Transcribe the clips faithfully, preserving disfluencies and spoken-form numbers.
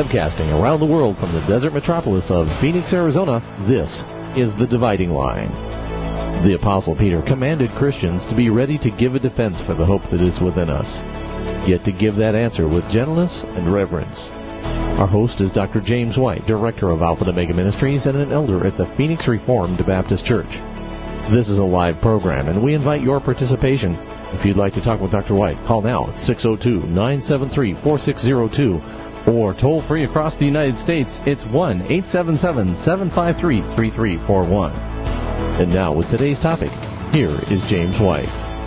Webcasting around the world from the desert metropolis of Phoenix, Arizona, this is The Dividing Line. The Apostle Peter commanded Christians to be ready to give a defense for the hope that is within us, yet to give that answer with gentleness and reverence. Our host is Doctor James White, Director of Alpha and Omega Ministries and an elder at the Phoenix Reformed Baptist Church. This is a live program, and we invite your participation. If you'd like to talk with Doctor White, call now at six oh two, nine seven three, four six oh two. Or toll free across the United States, it's one eight seven seven, seven five three, three three four one. And now with today's topic, here is James White.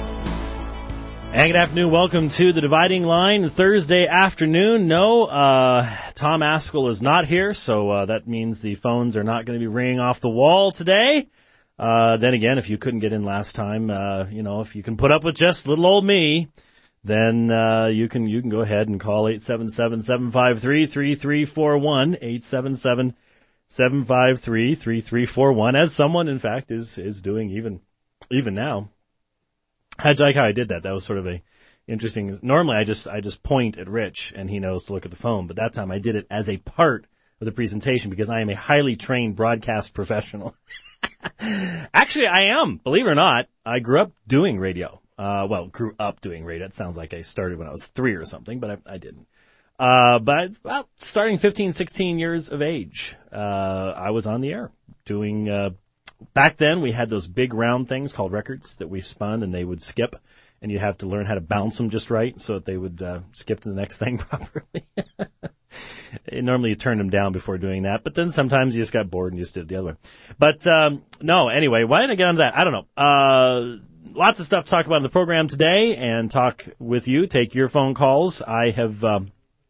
And good afternoon. Welcome to The Dividing Line, Thursday afternoon. No, uh, Tom Askell is not here, so uh, that means the phones are not going to be ringing off the wall today. Uh, then again, if you couldn't get in last time, uh, you know, if you can put up with just little old me, then uh, you can you can go ahead and call eight seven seven, seven five three, three three four one, eight seven seven, seven five three, three three four one, as someone, in fact, is is doing even even now. I like how I did that. That was sort of a interesting. Normally, I just I just point at Rich, and he knows to look at the phone, but that time I did it as a part of the presentation because I am a highly trained broadcast professional. Actually, I am. Believe it or not, I grew up doing radio. Uh, well, grew up doing radio. It sounds like I started when I was three or something, but I, I didn't. Uh, but, well, starting fifteen, sixteen years of age, uh, I was on the air doing, uh, back then we had those big round things called records that we spun and they would skip, and you'd have to learn how to bounce them just right so that they would, uh, skip to the next thing properly. Normally you turned them down before doing that, but then sometimes you just got bored and you just did it the other way. But, um, no, anyway, why did I get on that? I don't know. Uh, Lots of stuff to talk about in the program today and talk with you, take your phone calls. I have um,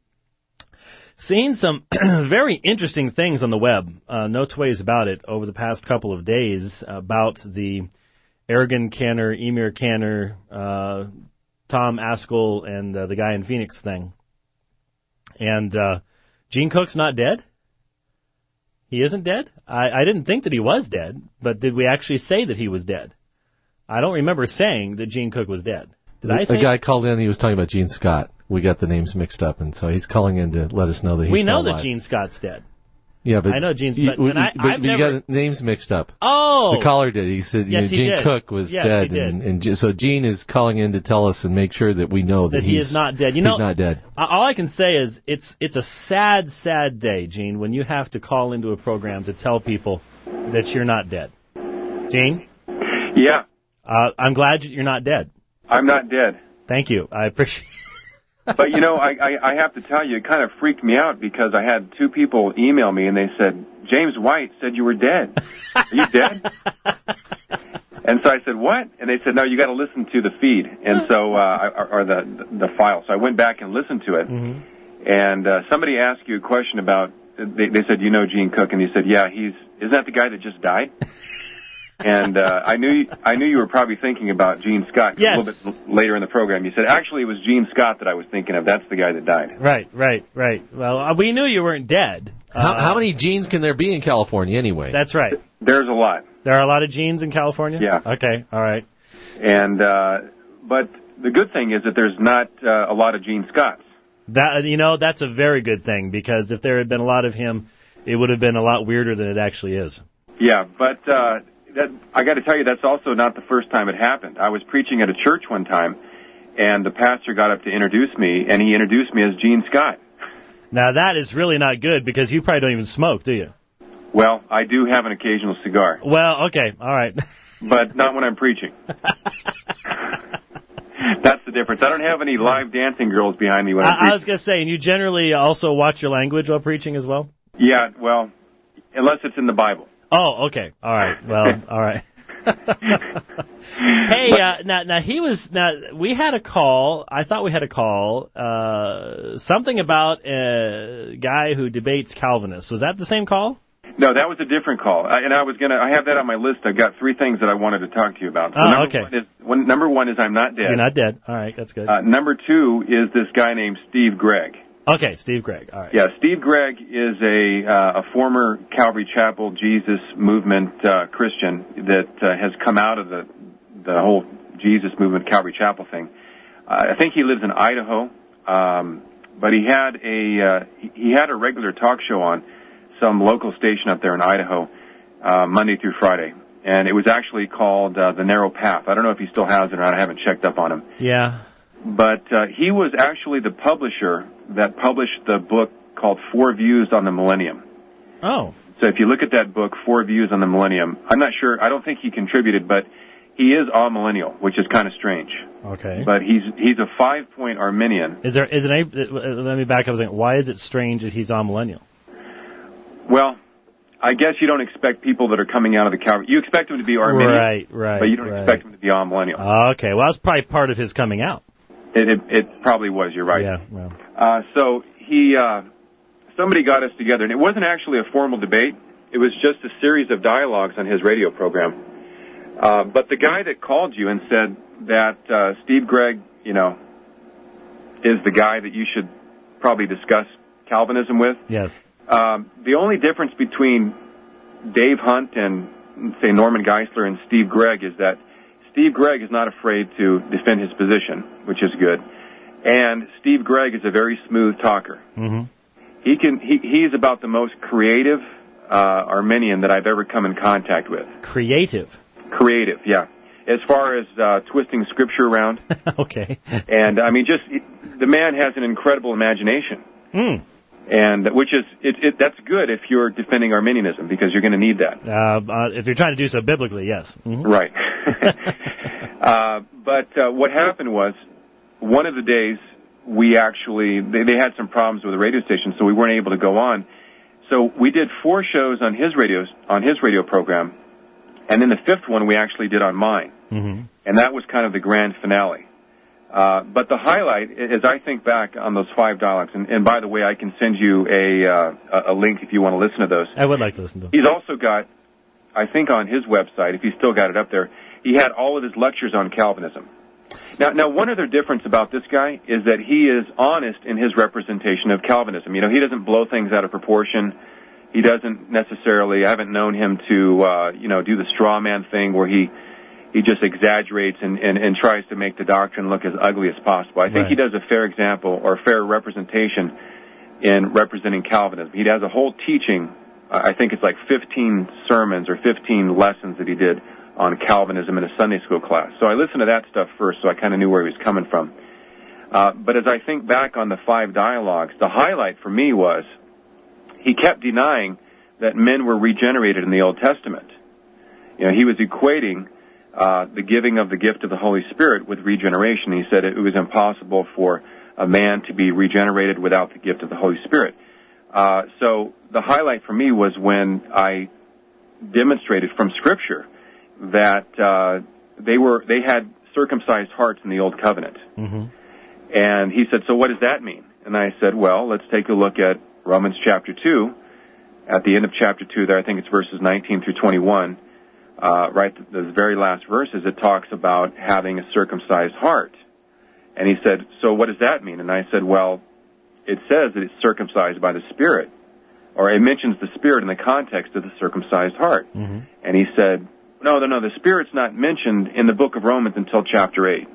seen some very interesting things on the web, uh, no two ways about it, over the past couple of days about the Ergen Canner, Emir Canner, uh, Tom Askell, and uh, the guy in Phoenix thing. And uh, Gene Cook's not dead? He isn't dead? I, I didn't think that he was dead, but did we actually say that he was dead? I don't remember saying that Gene Cook was dead. Did I say? A guy called in, he was talking about Gene Scott. We got the names mixed up, and so he's calling in to let us know that he's we still know alive. that Gene Scott's dead. Yeah, but I know Gene's you, but, and I, but I've you never... got names mixed up. Oh! The caller did. He said yes, you know, he Gene did. Cook was yes, dead, he did. and, and so Gene is calling in to tell us and make sure that we know that, that he's, he is not dead. You know, he's not dead. All I can say is it's it's a sad, sad day, Gene, when you have to call into a program to tell people that you're not dead. Gene? Yeah. Uh, I'm glad you're not dead. I'm not dead. Thank you. I appreciate it. But, you know, I, I, I have to tell you, it kind of freaked me out because I had two people email me and they said, James White said you were dead. Are you dead? And so I said, what? And they said, no, you got to listen to the feed. And so, uh, or the, the file. So I went back and listened to it. Mm-hmm. And uh, somebody asked you a question about, they, they said, you know Gene Cook? And you said, yeah, he's, isn't that the guy that just died? And uh, I knew I knew you were probably thinking about Gene Scott. Yes. A little bit later in the program, you said, actually, it was Gene Scott that I was thinking of. That's the guy that died. Right, right, right. Well, uh, we knew you weren't dead. How, uh, how many Genes can there be in California anyway? That's right. There's a lot. There are a lot of Genes in California? Yeah. Okay, all right. And uh, but the good thing is that there's not uh, a lot of Gene Scotts. That you know, that's a very good thing, because if there had been a lot of him, it would have been a lot weirder than it actually is. Yeah, but uh, that, I got to tell you, that's also not the first time it happened. I was preaching at a church one time, and the pastor got up to introduce me, and he introduced me as Gene Scott. Now, that is really not good, because you probably don't even smoke, do you? Well, I do have an occasional cigar. Well, okay, all right. But not when I'm preaching. That's the difference. I don't have any live dancing girls behind me when I'm I, preaching. I was going to say, and you generally also watch your language while preaching as well? Yeah, well, unless it's in the Bible. Oh, okay. All right. Well, all right. Hey, uh, now, now he was, now we had a call, I thought we had a call, uh, something about a guy who debates Calvinists. Was that the same call? No, that was a different call. I, and I was going to, I have that on my list. I've got three things that I wanted to talk to you about. So oh, number okay. One is, one, number one is I'm not dead. You're not dead. All right, that's good. Uh, number two is this guy named Steve Gregg. Okay, Steve Gregg. All right. Yeah, Steve Gregg is a uh, a former Calvary Chapel Jesus movement uh, Christian that uh, has come out of the the whole Jesus movement Calvary Chapel thing. Uh, I think he lives in Idaho, um, but he had a uh, he had a regular talk show on some local station up there in Idaho, uh, Monday through Friday, and it was actually called uh, The Narrow Path. I don't know if he still has it or not. I haven't checked up on him. Yeah. But uh, he was actually the publisher that published the book called Four Views on the Millennium. Oh. So if you look at that book, Four Views on the Millennium, I'm not sure, I don't think he contributed, but he is amillennial, which is kind of strange. Okay. But he's he's a five-point Arminian. Is there is it a, let me back up a second. Why is it strange that he's amillennial? Well, I guess you don't expect people that are coming out of the Calvary. You expect them to be Arminian, right, right, but you don't right. expect them to be amillennial. Okay, well, that's probably part of his coming out. It, it, it probably was, you're right. Yeah, well. Uh, so he, uh, somebody got us together, and it wasn't actually a formal debate. It was just a series of dialogues on his radio program. Uh, but the guy that called you and said that uh, Steve Gregg, you know, is the guy that you should probably discuss Calvinism with. Yes. Um, the only difference between Dave Hunt and, say, Norman Geisler and Steve Gregg is that Steve Gregg is not afraid to defend his position, which is good. And Steve Gregg is a very smooth talker. Mm-hmm. He can. He, he's about the most creative uh, Arminian that I've ever come in contact with. Creative? Creative, yeah. As far as uh, twisting Scripture around. Okay. And, I mean, just, it, the man has an incredible imagination. Mm. And which is, it, it, that's good if you're defending Arminianism, because you're going to need that. Uh, uh, if you're trying to do so biblically, yes. Mm-hmm. Right. uh, but uh, what happened was, one of the days, we actually, they, they had some problems with the radio station, so we weren't able to go on. So we did four shows on his radio, on his radio program, and then the fifth one we actually did on mine. Mm-hmm. And that was kind of the grand finale. Uh, but the highlight, as I think back on those five dialogues, and, and by the way, I can send you a, uh, a link if you want to listen to those. I would like to listen to them. He's also got, I think on his website, if he's still got it up there, he had all of his lectures on Calvinism. Now, now, one other difference about this guy is that he is honest in his representation of Calvinism. You know, he doesn't blow things out of proportion. He doesn't necessarily, I haven't known him to, uh, you know, do the straw man thing where he, he just exaggerates and, and, and tries to make the doctrine look as ugly as possible. I think Right. he does a fair example or fair representation in representing Calvinism. He has a whole teaching, I think it's like fifteen sermons or fifteen lessons that he did on Calvinism in a Sunday school class. So I listened to that stuff first, so I kind of knew where he was coming from. Uh, but as I think back on the five dialogues, the highlight for me was he kept denying that men were regenerated in the Old Testament. You know, he was equating uh, the giving of the gift of the Holy Spirit with regeneration. He said it was impossible for a man to be regenerated without the gift of the Holy Spirit. Uh, so the highlight for me was when I demonstrated from Scripture that uh, they were they had circumcised hearts in the Old Covenant. Mm-hmm. And he said, so what does that mean? And I said, well, let's take a look at Romans chapter two. At the end of chapter two there, I think it's verses nineteen through twenty-one, uh, right, the very last verses, it talks about having a circumcised heart. And he said, so what does that mean? And I said, well, it says that it's circumcised by the Spirit, or it mentions the Spirit in the context of the circumcised heart. Mm-hmm. And he said, no, no, no, the Spirit's not mentioned in the book of Romans until chapter eight.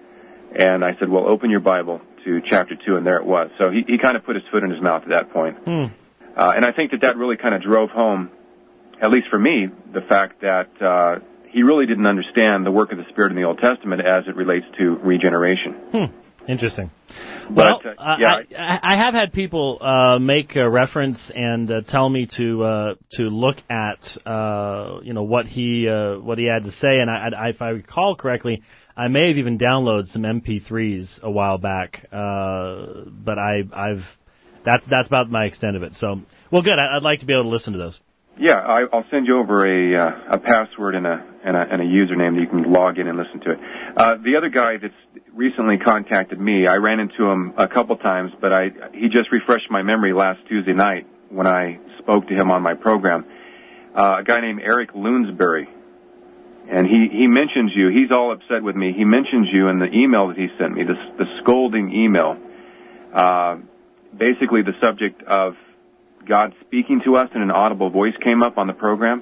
And I said, well, open your Bible to chapter two, and there it was. So he, he kind of put his foot in his mouth at that point. Mm. Uh, and I think that that really kind of drove home, at least for me, the fact that uh, he really didn't understand the work of the Spirit in the Old Testament as it relates to regeneration. Hmm. Interesting. But, Well, uh, yeah, I, I have had people uh, make a reference and uh, tell me to uh, to look at uh, you know what he uh, what he had to say, and I, I, if I recall correctly, I may have even downloaded some M P threes a while back, uh, but I, I've that's that's about my extent of it. So, well, good. I, I'd like to be able to listen to those. Yeah, I, I'll send you over a uh, a password and a, and a and a username that you can log in and listen to it. Uh, the other guy that's recently contacted me, I ran into him a couple times, but I he just refreshed my memory last Tuesday night when I spoke to him on my program. Uh, a guy named Eric Loonsbury, and he he mentions you. He's all upset with me. He mentions you in the email that he sent me, the the scolding email. Uh, basically, the subject of God speaking to us in an audible voice came up on the program,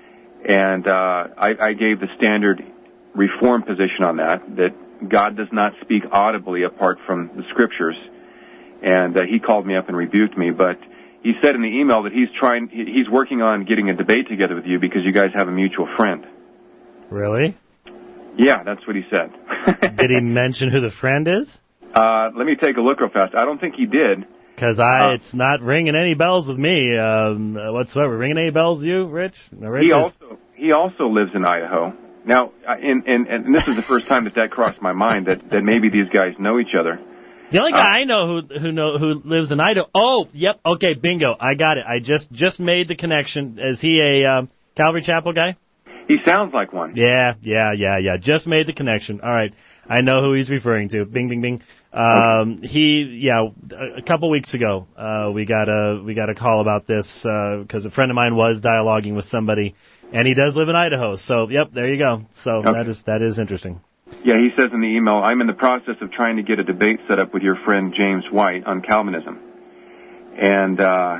and uh, I, I gave the standard Reform position on that, that God does not speak audibly apart from the Scriptures, and uh, he called me up and rebuked me. But he said in the email that he's trying, he's working on getting a debate together with you because you guys have a mutual friend. Really? Yeah, that's what he said. Did he mention who the friend is? Uh, let me take a look real fast. I don't think he did. Because I, uh, it's not ringing any bells with me um, whatsoever. Ringing any bells with you, Rich? No, Rich he is... also he also lives in Idaho. Now, and, and, and this is the first time that that crossed my mind, that, that maybe these guys know each other. The only guy uh, I know who who know who lives in Idaho. Oh, yep. Okay, bingo. I got it. I just just made the connection. Is he a um, Calvary Chapel guy? He sounds like one. Yeah, yeah, yeah, yeah. Just made the connection. All right. I know who he's referring to. Bing, bing, bing. Um, okay. He, yeah, a couple weeks ago, uh, we got a we got a call about this because uh, a friend of mine was dialoguing with somebody, and he does live in Idaho. So, yep, there you go. So okay. that is that is interesting. Yeah, he says in the email, I'm in the process of trying to get a debate set up with your friend James White on Calvinism, and uh,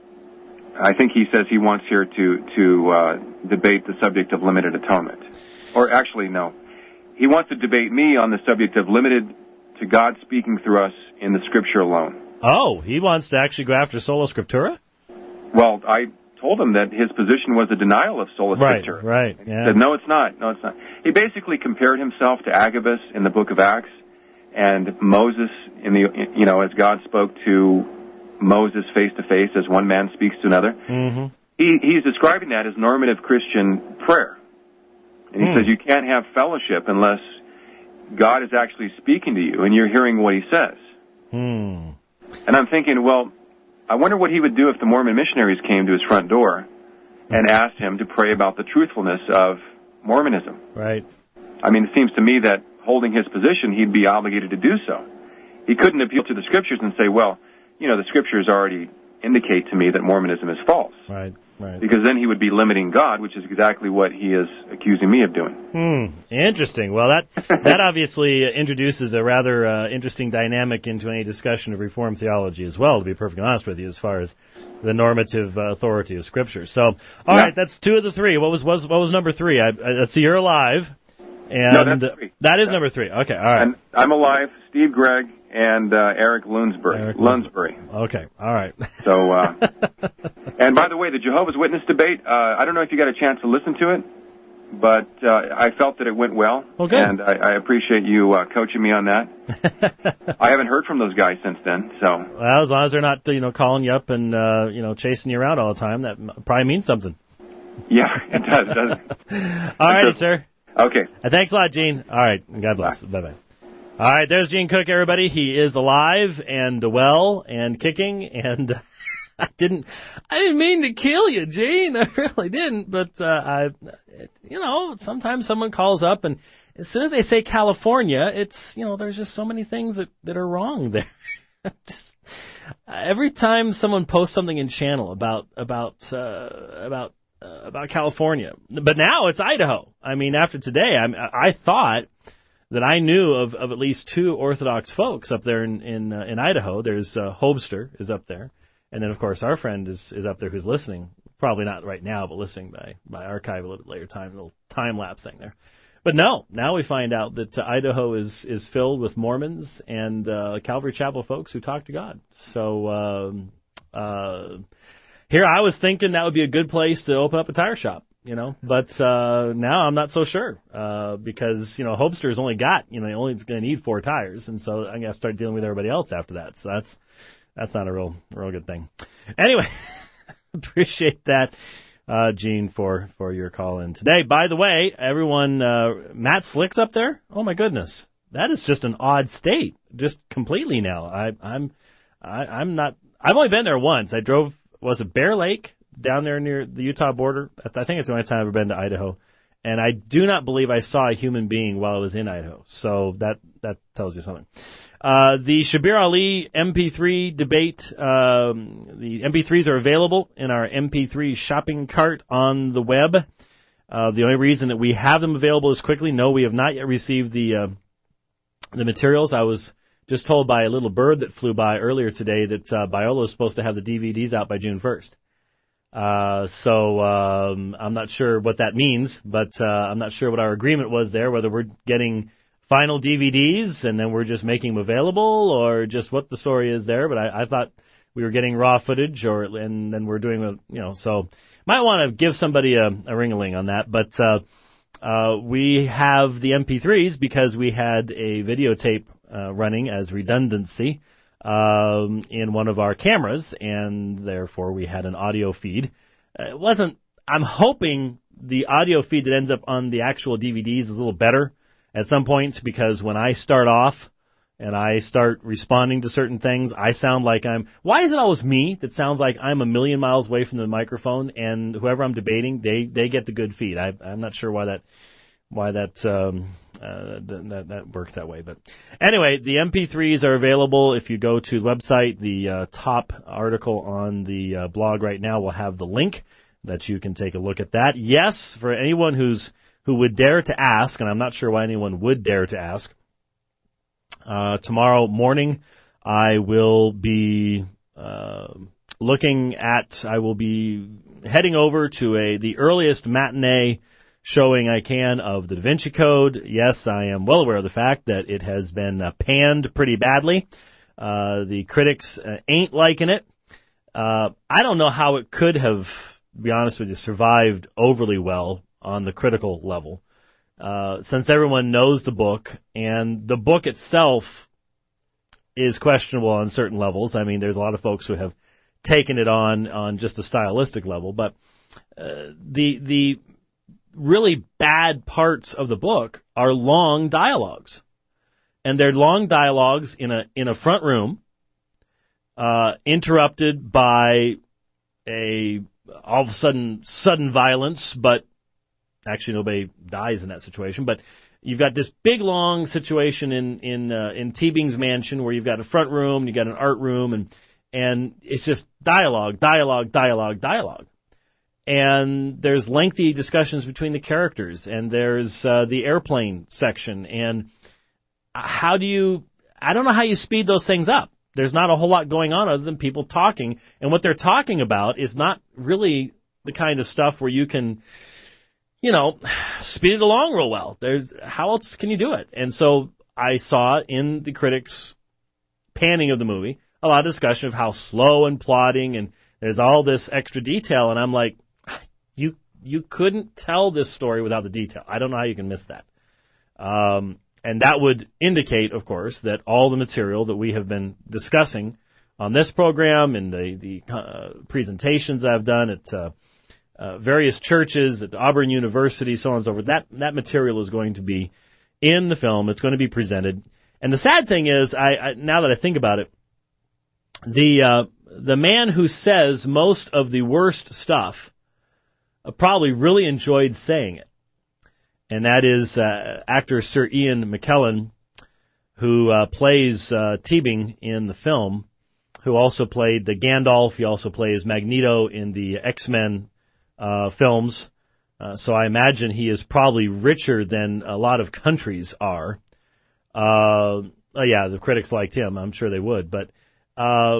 I think he says he wants here to to uh, debate the subject of limited atonement, or actually no. He wants to debate me on the subject of limited to God speaking through us in the Scripture alone. Oh, he wants to actually go after sola scriptura? Well, I told him that his position was a denial of sola right, scriptura. Right, right. Yeah. He said, no, it's not. No, it's not. He basically compared himself to Agabus in the book of Acts and Moses in the, you know, as God spoke to Moses face to face as one man speaks to another. Mm-hmm. He, he's describing that as normative Christian prayer. And he hmm. says you can't have fellowship unless God is actually speaking to you and you're hearing what he says. Hmm. And I'm thinking, well, I wonder what he would do if the Mormon missionaries came to his front door and asked him to pray about the truthfulness of Mormonism. Right. I mean, it seems to me that holding his position, he'd be obligated to do so. He couldn't appeal to the Scriptures and say, well, you know, the Scriptures already indicate to me that Mormonism is false. Right. Right. Because then he would be limiting God, which is exactly what he is accusing me of doing. Hmm. Interesting. Well, that that obviously introduces a rather uh, interesting dynamic into any discussion of Reformed theology as well, to be perfectly honest with you, as far as the normative uh, authority of Scripture. So, all yeah. right, that's two of the three. What was was what was number three? I, I, let's see, you're alive. And no, that's three. That is yeah. number three. Okay, all right. And I'm alive, Steve Gregg, and uh, Eric Lunsbury. Eric Lunsbury. Okay, all right. So, uh, and by the way, the Jehovah's Witness debate, uh, I don't know if you got a chance to listen to it, but uh, I felt that it went well. Okay. And I, I appreciate you uh, coaching me on that. I haven't heard from those guys since then, so. Well, as long as they're not, you know, calling you up and, uh, you know, chasing you around all the time, that probably means something. Yeah, it does, doesn't it? All righty, sir. Okay. Uh, thanks a lot, Gene. All right. God bless. Bye. Bye-bye. All right, there's Gene Cook, everybody. He is alive and well and kicking, and I didn't I didn't mean to kill you, Gene. I really didn't, but uh, I, you know, sometimes someone calls up, and as soon as they say California, it's, you know, there's just so many things that, that are wrong there. just, every time someone posts something in channel about about uh, about uh, about California, but now it's Idaho. I mean, after today, I I thought that I knew of, of at least two Orthodox folks up there in in, uh, in Idaho. There's uh, Hobster is up there, and then of course our friend is, is up there who's listening. Probably not right now, but listening by by archive a little bit later time, a little time lapse thing there. But no, now we find out that uh, Idaho is is filled with Mormons and uh, Calvary Chapel folks who talk to God. So um, uh, here I was thinking that would be a good place to open up a tire shop. You know, but uh, now I'm not so sure uh, because, you know, Hobster's only got, you know, only going to need four tires. And so I'm going to start dealing with everybody else after that. So that's that's not a real real good thing. Anyway, appreciate that, uh, Gene, for, for your call in today. By the way, everyone, uh, Matt Slick's up there. Oh, my goodness. That is just an odd state, just completely now. I, I'm I, I'm not I've only been there once. I drove, was it Bear Lake? Down there near the Utah border. I think it's the only time I've ever been to Idaho. And I do not believe I saw a human being while I was in Idaho. So that, that tells you something. Uh, the Shabir Ali M P three debate, um, the M P threes are available in our M P three shopping cart on the web. Uh, the only reason that we have them available is quickly. No, we have not yet received the, uh, the materials. I was just told by a little bird that flew by earlier today that, uh, Biola is supposed to have the D V Ds out by June first. Uh, so, um, I'm not sure what that means, but, uh, I'm not sure what our agreement was there, whether we're getting final D V Ds and then we're just making them available, or just what the story is there. But I, I thought we were getting raw footage, or and then we're doing, a, you know, so might want to give somebody a, a ring-a-ling on that. But uh, uh, we have the M P threes because we had a videotape uh, running as redundancy um, in one of our cameras, and therefore we had an audio feed. Uh, it wasn't. I'm hoping the audio feed that ends up on the actual D V Ds is a little better at some points, because when I start off and I start responding to certain things, I sound like I'm... Why is it always me that sounds like I'm a million miles away from the microphone, and whoever I'm debating, they, they get the good feed? I, I'm not sure why that why that, um, uh, that that works that way. But anyway, the M P threes are available if you go to the website. The uh, top article on the uh, blog right now will have the link that you can take a look at that. Yes, for anyone who's who would dare to ask, and I'm not sure why anyone would dare to ask, uh, tomorrow morning I will be uh, looking at, I will be heading over to a the earliest matinee showing I can of the Da Vinci Code. Yes, I am well aware of the fact that it has been uh, panned pretty badly. Uh, the critics uh, ain't liking it. Uh, I don't know how it could have, to be honest with you, survived overly well on the critical level, uh, since everyone knows the book, and the book itself is questionable on certain levels. I mean, there's a lot of folks who have taken it on on just a stylistic level, but uh, the the really bad parts of the book are long dialogues, and they're long dialogues in a in a front room, uh, interrupted by a all of a sudden sudden violence, but actually nobody dies in that situation. But you've got this big long situation in in uh, in Teabing's mansion where you've got a front room, you've got an art room, and and it's just dialogue, dialogue, dialogue, dialogue. And there's lengthy discussions between the characters, and there's uh, the airplane section. And how do you? I don't know how you speed those things up. There's not a whole lot going on other than people talking, and what they're talking about is not really the kind of stuff where you can, you know, speed it along real well. There's how else can you do it? And so I saw in the critics' panning of the movie a lot of discussion of how slow and plodding, and there's all this extra detail, and I'm like, you you couldn't tell this story without the detail. I don't know how you can miss that. Um, and that would indicate, of course, that all the material that we have been discussing on this program and the, the uh, presentations I've done at uh, uh, various churches, at Auburn University, so on and so forth, that, that material is going to be in the film. It's going to be presented. And the sad thing is, I, I now that I think about it, the uh, the man who says most of the worst stuff uh, probably really enjoyed saying it. And that is uh, actor Sir Ian McKellen, who uh, plays uh, Teabing in the film, who also played the Gandalf. He also plays Magneto in the X-Men uh, films. Uh, so I imagine he is probably richer than a lot of countries are. Uh, oh yeah, the critics liked him. I'm sure they would. But uh,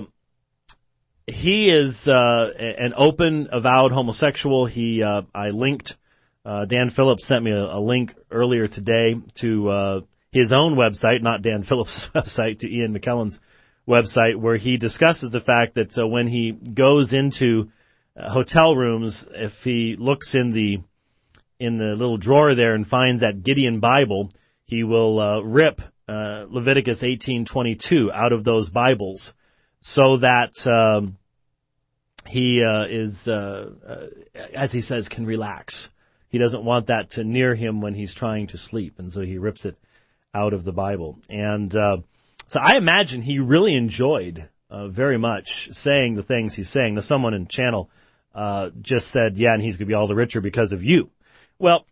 he is uh, an open, avowed homosexual. He, uh, I linked. Uh, Dan Phillips sent me a, a link earlier today to uh, his own website, not Dan Phillips' website, to Ian McKellen's website, where he discusses the fact that uh, when he goes into uh, hotel rooms, if he looks in the in the little drawer there and finds that Gideon Bible, he will uh, rip uh, Leviticus eighteen twenty-two out of those Bibles, so that um, he uh, is, uh, uh, as he says, can relax. He doesn't want that to near him when he's trying to sleep, and so he rips it out of the Bible. And uh, so I imagine he really enjoyed uh, very much saying the things he's saying. Now, someone in channel uh, just said, yeah, and he's going to be all the richer because of you. Well,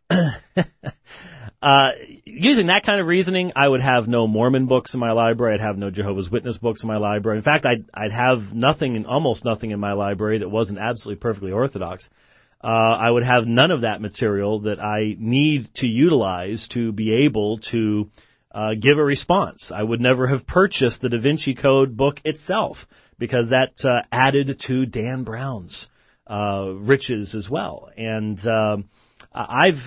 uh, using that kind of reasoning, I would have no Mormon books in my library. I'd have no Jehovah's Witness books in my library. In fact, I'd, I'd have nothing, almost nothing in my library that wasn't absolutely perfectly orthodox. Uh, I would have none of that material that I need to utilize to be able to uh, give a response. I would never have purchased the Da Vinci Code book itself, because that uh, added to Dan Brown's uh, riches as well. And um, I've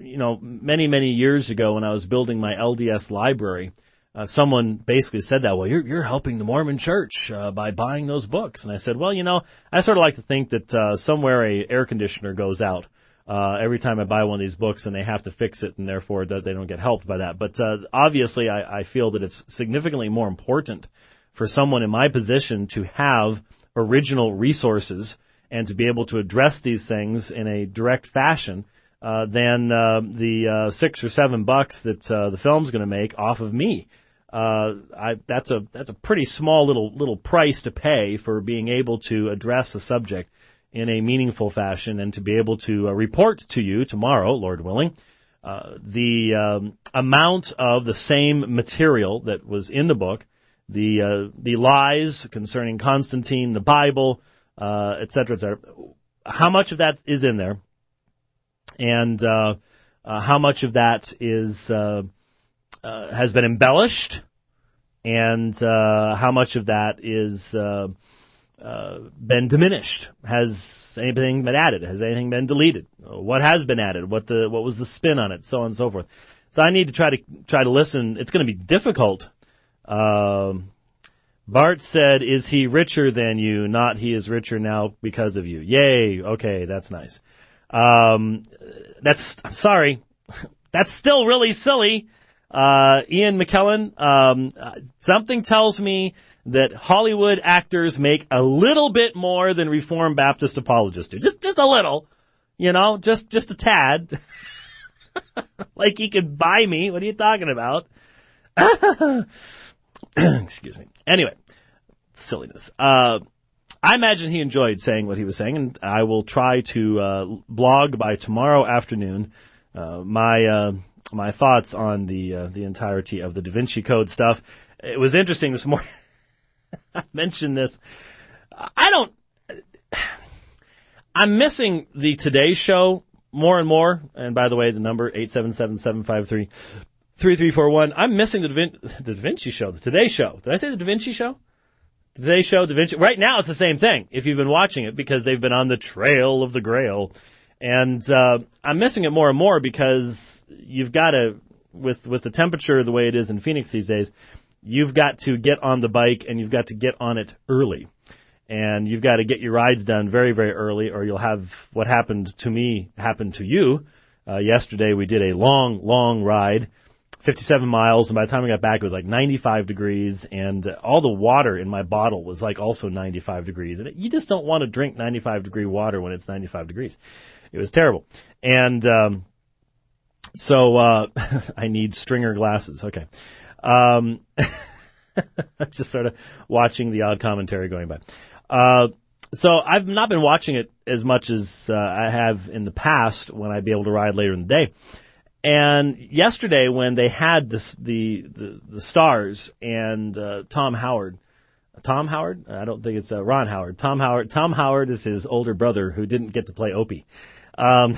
you know, many, many years ago when I was building my L D S library, uh, someone basically said that, well, you're, you're helping the Mormon church uh, by buying those books. And I said, well, you know, I sort of like to think that uh, somewhere a air conditioner goes out uh, every time I buy one of these books, and they have to fix it, and therefore that they don't get helped by that. But uh, obviously I, I feel that it's significantly more important for someone in my position to have original resources and to be able to address these things in a direct fashion uh, than uh, the uh, six or seven bucks that uh, the film's going to make off of me. Uh, I, that's a that's a pretty small little little price to pay for being able to address a subject in a meaningful fashion and to be able to uh, report to you tomorrow, Lord willing, uh, the um, amount of the same material that was in the book, the uh, the lies concerning Constantine, the Bible, uh, et cetera, et cetera. How much of that is in there, and uh, uh, how much of that is uh, uh, has been embellished, and uh, how much of that is uh, uh, been diminished? Has anything been added? Has anything been deleted? What has been added? What the what was the spin on it? So on and so forth. So I need to try to try to listen. It's going to be difficult. Um, Bart said, "Is he richer than you? Not he is richer now because of you." Yay! Okay, that's nice. Um, that's I'm sorry, that's still really silly. Uh, Ian McKellen, um, something tells me that Hollywood actors make a little bit more than Reformed Baptist apologists do. Just, just a little, you know, just, just a tad. Like he could buy me. What are you talking about? Excuse me. Anyway, silliness. Uh, I imagine he enjoyed saying what he was saying, and I will try to uh, blog by tomorrow afternoon uh, my uh, my thoughts on the uh, the entirety of the Da Vinci Code stuff. It was interesting this morning. I mentioned this. I don't. I'm missing the Today Show more and more. And by the way, the number eight seven seven, seven five three, three three four one. I'm missing the Da, Vin- the Da Vinci Show, the Today Show. Did I say the Da Vinci Show? Today Show, Da Vinci. Right now, it's the same thing. If you've been watching it, because they've been on the trail of the Grail, and uh, I'm missing it more and more because you've got to, with with the temperature the way it is in Phoenix these days, you've got to get on the bike and you've got to get on it early, and you've got to get your rides done very very early, or you'll have what happened to me happen to you. Uh, yesterday we did a long long ride. fifty-seven miles, and by the time I got back, it was like ninety-five degrees, and all the water in my bottle was like also ninety-five degrees. And you just don't want to drink ninety-five degree water when it's ninety-five degrees. It was terrible. And um, so uh, I need stringer glasses. Okay. Um, just sort of watching the odd commentary going by. Uh, so I've not been watching it as much as uh, I have in the past when I'd be able to ride later in the day. And yesterday, when they had this, the, the the stars and uh, Tom Howard, Tom Howard, I don't think it's uh, Ron Howard. Tom Howard, Tom Howard is his older brother who didn't get to play Opie. Um,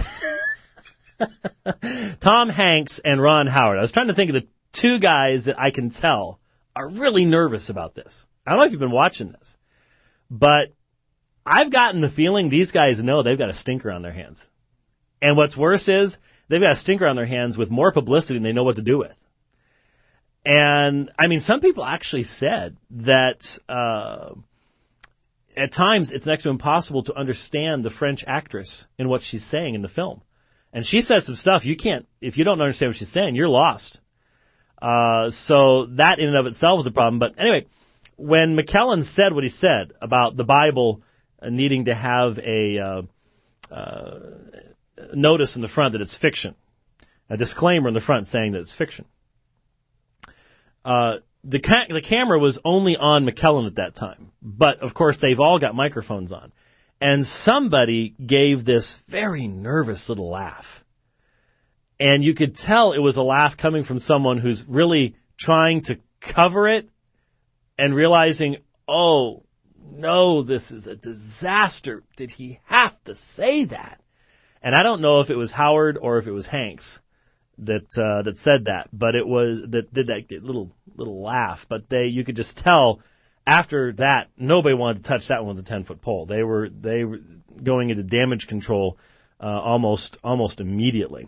Tom Hanks and Ron Howard. I was trying to think of the two guys that I can tell are really nervous about this. I don't know if you've been watching this, but I've gotten the feeling these guys know they've got a stinker on their hands. And what's worse is, they've got a stinker on their hands with more publicity than they know what to do with. And, I mean, some people actually said that uh, at times it's next to impossible to understand the French actress in what she's saying in the film. And she says some stuff you can't, if you don't understand what she's saying, you're lost. Uh, so that in and of itself is a problem. But anyway, when McKellen said what he said about the Bible needing to have a uh, uh, notice in the front that it's fiction, a disclaimer in the front saying that it's fiction, uh, the ca- the camera was only on McKellen at that time. But, of course, they've all got microphones on. And somebody gave this very nervous little laugh. And you could tell it was a laugh coming from someone who's really trying to cover it and realizing, oh, no, this is a disaster. Did he have to say that? And I don't know if it was Howard or if it was Hanks that uh, that said that, but it was that did that little little laugh. But they, you could just tell after that, nobody wanted to touch that one with a ten foot pole. They were they were going into damage control uh, almost almost immediately.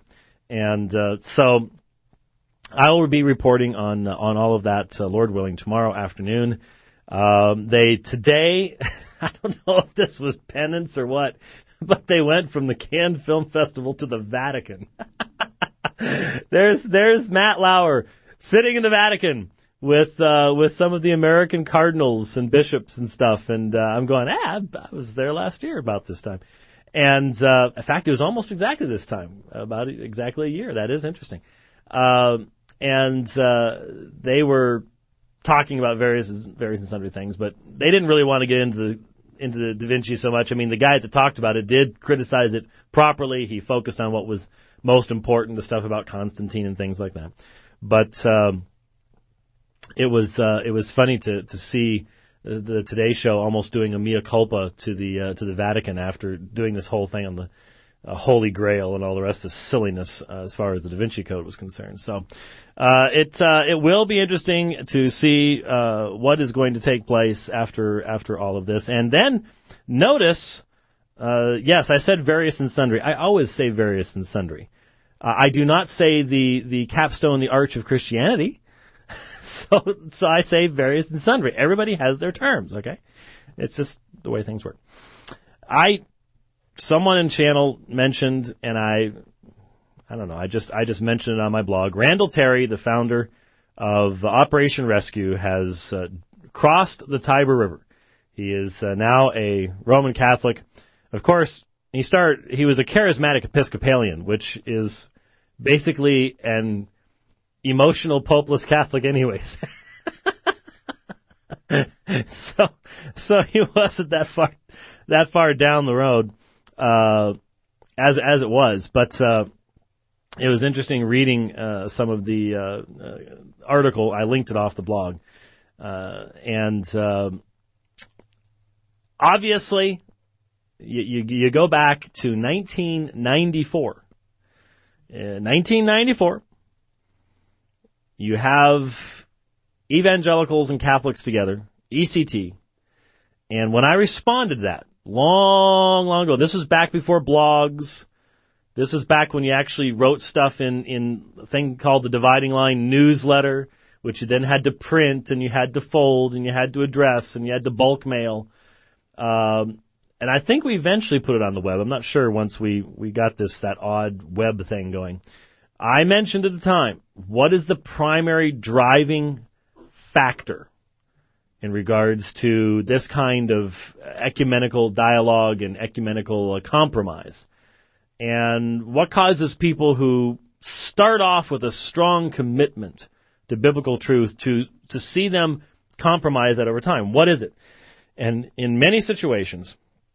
And uh, so I will be reporting on uh, on all of that, uh, Lord willing, tomorrow afternoon. Um, they today, I don't know if this was penance or what, but they went from the Cannes Film Festival to the Vatican. there's there's Matt Lauer sitting in the Vatican with uh, with some of the American cardinals and bishops and stuff, and uh, I'm going, ah, I was there last year about this time. And, uh, in fact, it was almost exactly this time, about exactly a year. That is interesting. Um, and uh, they were talking about various various and sundry things, but they didn't really want to get into the, into the Da Vinci so much. I mean, the guy that talked about it did criticize it properly. He focused on what was most important, the stuff about Constantine and things like that. But um, it was uh, it was funny to to see the Today Show almost doing a mea culpa to the uh, to the Vatican after doing this whole thing on the uh, Holy Grail and all the rest of silliness uh, as far as the Da Vinci Code was concerned. So uh, it uh, it will be interesting to see uh, what is going to take place after after all of this. And then notice, uh, yes, I said various and sundry. I always say various and sundry. Uh, I do not say the the capstone, the arch of Christianity. So, so I say various and sundry. Everybody has their terms, okay? It's just the way things work. I, someone in channel mentioned, and I, I don't know, I just, I just mentioned it on my blog. Randall Terry, the founder of Operation Rescue, has uh, crossed the Tiber River. He is uh, now a Roman Catholic. Of course, he started, he was a charismatic Episcopalian, which is basically an emotional popeless Catholic anyways. so so he wasn't that far that far down the road uh as as it was, but uh it was interesting reading uh some of the uh, uh article. I linked it off the blog, uh and uh, obviously you, you you go back to nineteen ninety-four. Uh, nineteen ninety-four. You have evangelicals and Catholics together, E C T, and when I responded to that, long, long ago, this was back before blogs, this was back when you actually wrote stuff in, in a thing called the Dividing Line newsletter, which you then had to print, and you had to fold, and you had to address, and you had to bulk mail, um, and I think we eventually put it on the web. I'm not sure once we, we got this, that odd web thing going. I mentioned at the time, what is the primary driving factor in regards to this kind of ecumenical dialogue and ecumenical uh, compromise? And what causes people who start off with a strong commitment to biblical truth to, to see them compromise that over time? What is it? And in many situations,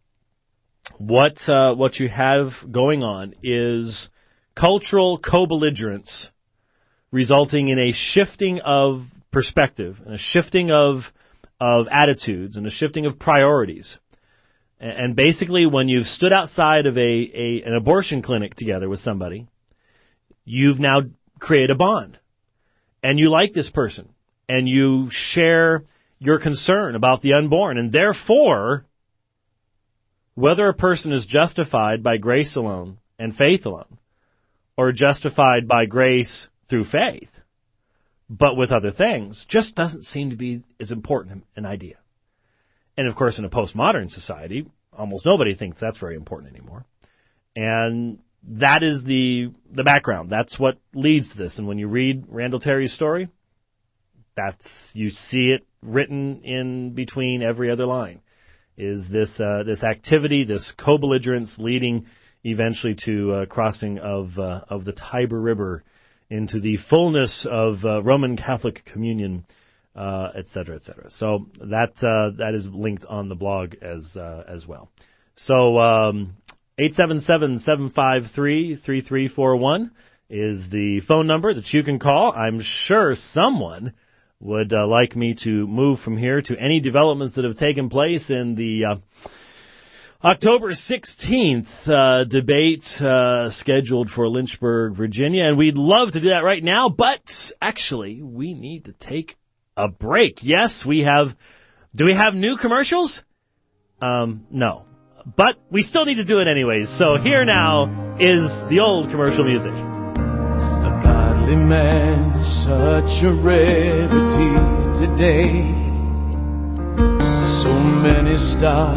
what uh, what you have going on is cultural co-belligerence resulting in a shifting of perspective, and a shifting of of attitudes, and a shifting of priorities. And basically, when you've stood outside of a, a an abortion clinic together with somebody, you've now created a bond. And you like this person, and you share your concern about the unborn. And therefore, whether a person is justified by grace alone and faith alone, or justified by grace through faith, but with other things, just doesn't seem to be as important an idea. And of course, in a postmodern society, almost nobody thinks that's very important anymore. And that is the the background. That's what leads to this. And when you read Randall Terry's story, that's you see it written in between every other line. Is this uh, this activity, this co-belligerence leading eventually to uh, crossing of uh, of the Tiber River into the fullness of uh, Roman Catholic communion, uh, et cetera, et cetera. So that uh, that is linked on the blog as uh, as well. So um, eight seven seven, seven five three, three three four one is the phone number that you can call. I'm sure someone would uh, like me to move from here to any developments that have taken place in the uh, October sixteenth uh, debate uh, scheduled for Lynchburg, Virginia, and we'd love to do that right now, but actually we need to take a break. Yes, we have, do we have new commercials? Um, no, but we still need to do it anyways, so here now is the old commercial music. Worthy man is such a rarity today. So many start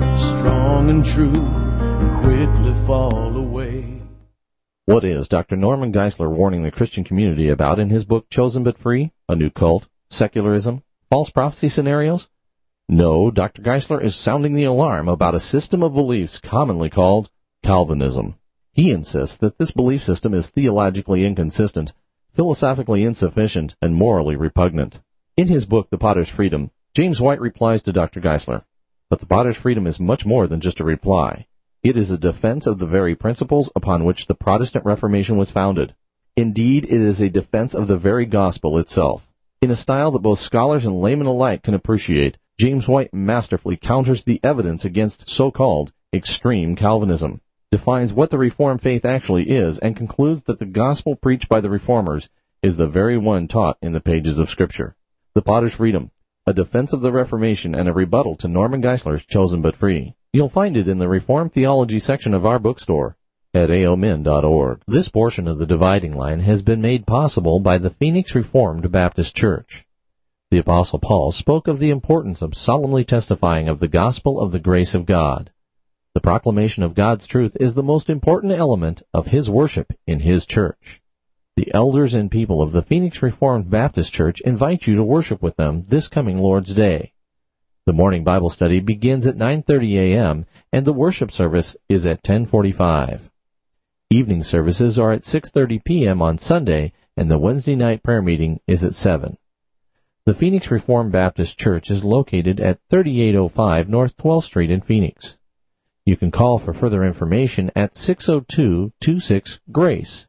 strong and true and quickly fall away. What is Doctor Norman Geisler warning the Christian community about in his book Chosen But Free? A new cult? Secularism? False prophecy scenarios? No, Doctor Geisler is sounding the alarm about a system of beliefs commonly called Calvinism. He insists that this belief system is theologically inconsistent, philosophically insufficient, and morally repugnant. In his book, The Potter's Freedom, James White replies to Doctor Geisler, but the Potter's Freedom is much more than just a reply. It is a defense of the very principles upon which the Protestant Reformation was founded. Indeed, it is a defense of the very gospel itself. In a style that both scholars and laymen alike can appreciate, James White masterfully counters the evidence against so-called extreme Calvinism, defines what the Reformed faith actually is, and concludes that the gospel preached by the Reformers is the very one taught in the pages of Scripture. The Potter's Freedom, a defense of the Reformation and a rebuttal to Norman Geisler's Chosen But Free. You'll find it in the Reformed Theology section of our bookstore at a o min dot org. This portion of the Dividing Line has been made possible by the Phoenix Reformed Baptist Church. The Apostle Paul spoke of the importance of solemnly testifying of the gospel of the grace of God. The proclamation of God's truth is the most important element of his worship in his church. The elders and people of the Phoenix Reformed Baptist Church invite you to worship with them this coming Lord's Day. The morning Bible study begins at nine thirty a.m. and the worship service is at ten forty-five. Evening services are at six thirty p.m. on Sunday, and the Wednesday night prayer meeting is at seven. The Phoenix Reformed Baptist Church is located at thirty-eight oh five North twelfth Street in Phoenix. You can call for further information at six oh two, two six, GRACE.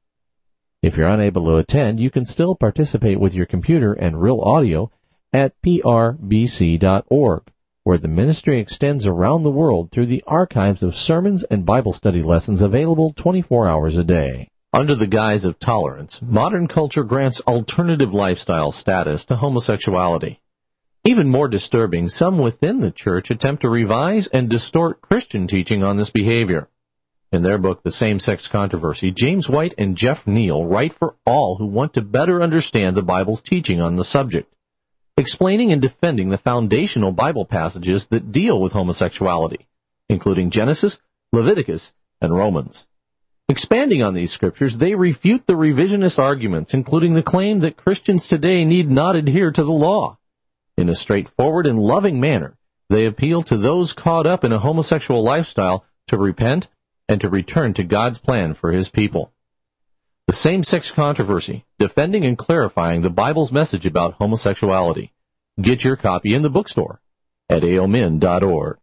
If you're unable to attend, you can still participate with your computer and real audio at p r b c dot org, where the ministry extends around the world through the archives of sermons and Bible study lessons available twenty-four hours a day. Under the guise of tolerance, modern culture grants alternative lifestyle status to homosexuality. Even more disturbing, some within the church attempt to revise and distort Christian teaching on this behavior. In their book, The Same-Sex Controversy, James White and Jeff Neal write for all who want to better understand the Bible's teaching on the subject, explaining and defending the foundational Bible passages that deal with homosexuality, including Genesis, Leviticus, and Romans. Expanding on these scriptures, they refute the revisionist arguments, including the claim that Christians today need not adhere to the law. In a straightforward and loving manner, they appeal to those caught up in a homosexual lifestyle to repent and to return to God's plan for His people. The Same-Sex Controversy, defending and clarifying the Bible's message about homosexuality. Get your copy in the bookstore at a o min dot org.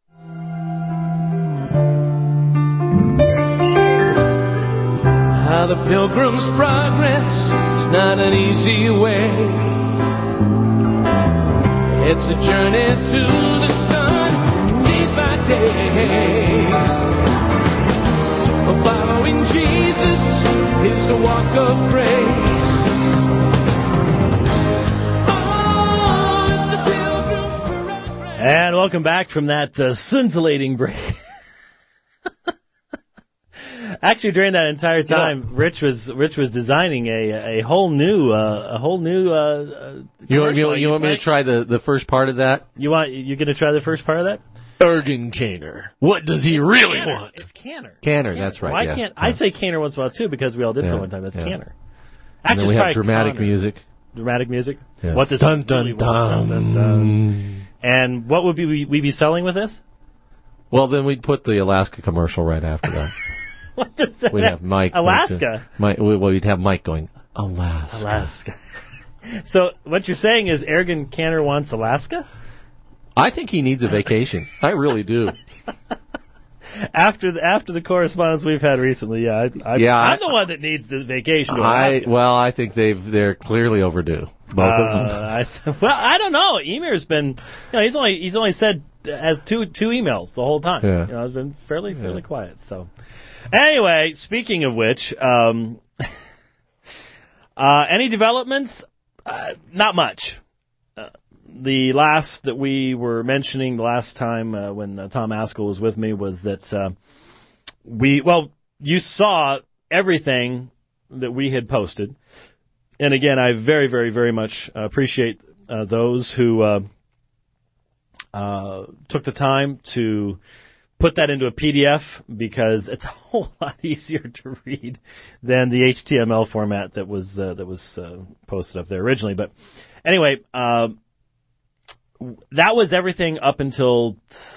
How the Pilgrim's Progress is not an easy way. It's a journey to the sun, day by day. Following Jesus is a walk of grace. Oh, it's a Pilgrim's Progress. And welcome back from that uh, scintillating break. Actually, during that entire time, yeah. Rich was Rich was designing a a whole new uh, a whole new. Uh, you want, you, you want me to try the, the first part of that? You want you going to try the first part of that? Ergen Canner. What does he it's really Canner. want? It's Canner. Canner, that's right. Why yeah. can't yeah. I say Canner once in a while too because we all did yeah. for one time. That's yeah. Canner. And then we have dramatic Connor. music. Dramatic music. Yes. What does dun dun, really dun, dun, dun. And what would we, we be selling with this? Well, then we'd put the Alaska commercial right after that. What does that We'd have Mike. Alaska. Mike, well, we'd have Mike going, Alaska. Alaska. So what you're saying is Ergen Canner wants Alaska? I think he needs a vacation. I really do. After the after the correspondence we've had recently, yeah, I, I, yeah I'm I, the one that needs the vacation. To I Alaska. well, I think they've they're clearly overdue. Both uh, of them. I, well, I don't know. Emir's been, you know, he's only he's only said has two two emails the whole time. Yeah. You know, it's been fairly fairly yeah. quiet. So, anyway, speaking of which, um, uh, any developments? Uh, not much. Uh, the last that we were mentioning the last time uh, when uh, Tom Askell was with me was that uh, we, well, you saw everything that we had posted and again, I very, very, very much appreciate uh, those who uh, uh, took the time to put that into a P D F, because it's a whole lot easier to read than the H T M L format that was uh, that was uh, posted up there originally. But anyway, uh, that was everything up until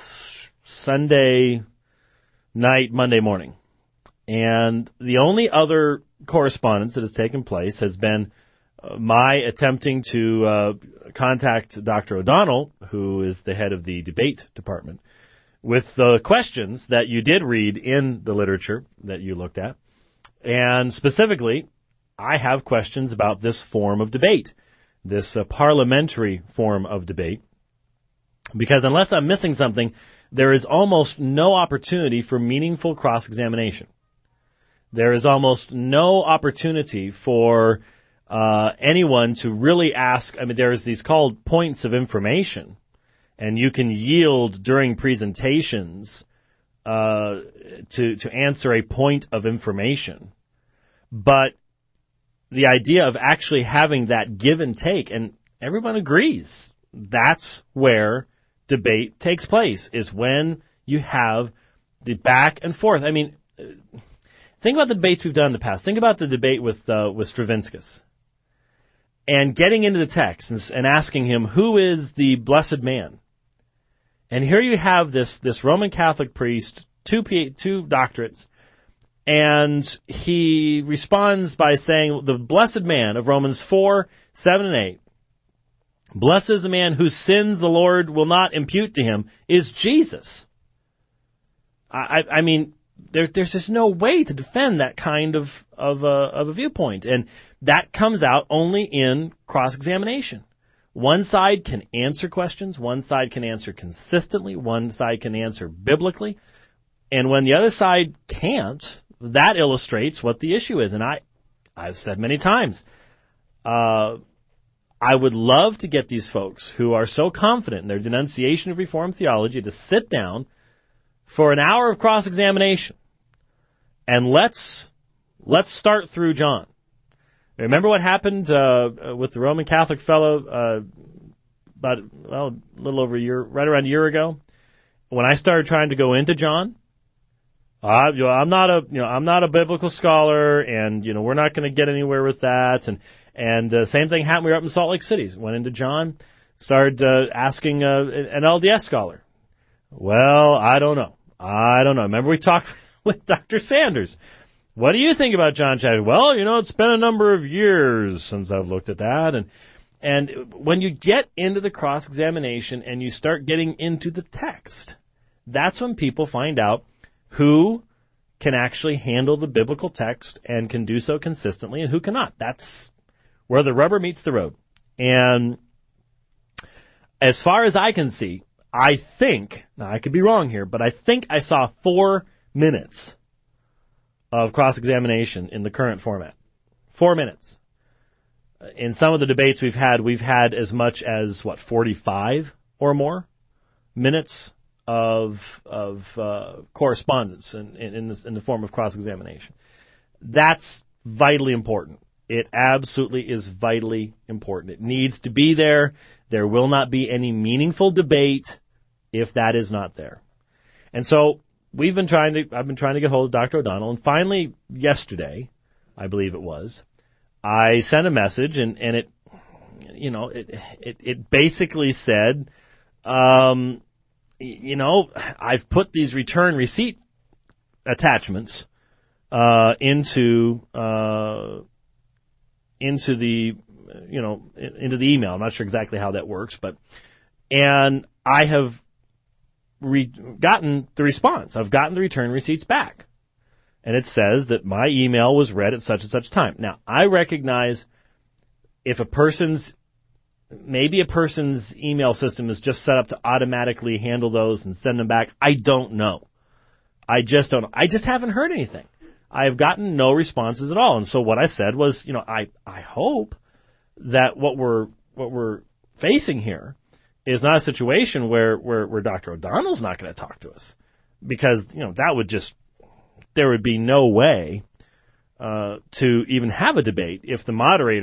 Sunday night, Monday morning. And the only other correspondence that has taken place has been uh, my attempting to uh, contact Doctor O'Donnell, who is the head of the debate department, with the questions that you did read in the literature that you looked at. And specifically, I have questions about this form of debate, this uh, parliamentary form of debate, because unless I'm missing something, there is almost no opportunity for meaningful cross-examination. There is almost no opportunity for uh, anyone to really ask. I mean, there's these called points of information, and you can yield during presentations uh, to to answer a point of information. But the idea of actually having that give and take, and everyone agrees, that's where debate takes place, is when you have the back and forth. I mean, think about the debates we've done in the past. Think about the debate with uh, with Stravinskas, and getting into the text and, and asking him, who is the blessed man? And here you have this this Roman Catholic priest, two P, two doctorates, and he responds by saying, the blessed man of Romans four, seven, and eight, blessed is the man whose sins the Lord will not impute to him, is Jesus. I, I mean, there, there's just no way to defend that kind of of a, of a viewpoint, and that comes out only in cross-examination. One side can answer questions, one side can answer consistently, one side can answer biblically, and when the other side can't, that illustrates what the issue is. And I, I've said many times, uh, I would love to get these folks who are so confident in their denunciation of Reformed theology to sit down for an hour of cross-examination, and let's let's start through John. Remember what happened uh, with the Roman Catholic fellow uh, about well, a little over a year, right around a year ago, when I started trying to go into John. Uh, you know, I'm not a you know I'm not a biblical scholar, and you know we're not going to get anywhere with that. And and uh, same thing happened. We were up in Salt Lake City. Went into John, started uh, asking uh, an L D S scholar. Well, I don't know. I don't know. Remember we talked with Doctor Sanders. What do you think about John chapter? Well, you know, it's been a number of years since I've looked at that. And and when you get into the cross-examination and you start getting into the text, that's when people find out who can actually handle the biblical text and can do so consistently and who cannot. That's where the rubber meets the road. And as far as I can see, I think, now I could be wrong here, but I think I saw four minutes of cross-examination in the current format. Four minutes. In some of the debates we've had, we've had as much as, what, forty-five or more minutes of of uh, correspondence in, in, in, this, in the form of cross-examination. That's vitally important. It absolutely is vitally important. It needs to be there. There will not be any meaningful debate if that is not there. And so we've been trying to, I've been trying to get hold of Doctor O'Donnell, and finally yesterday, I believe it was, I sent a message, and, and it, you know, it, it, it basically said, um, you know, I've put these return receipt attachments uh, into uh, into the, you know, into the email. I'm not sure exactly how that works, but and I have re- gotten the response. I've gotten the return receipts back. And it says that my email was read at such and such time. Now, I recognize if a person's, maybe a person's email system is just set up to automatically handle those and send them back. I don't know. I just don't know. I just haven't heard anything. I have gotten no responses at all. And so what I said was, you know, I, I hope that what we're, what we're facing here is not a situation where, where, where Doctor O'Donnell's not going to talk to us. Because, you know, that would just, there would be no way uh, to even have a debate if the moderator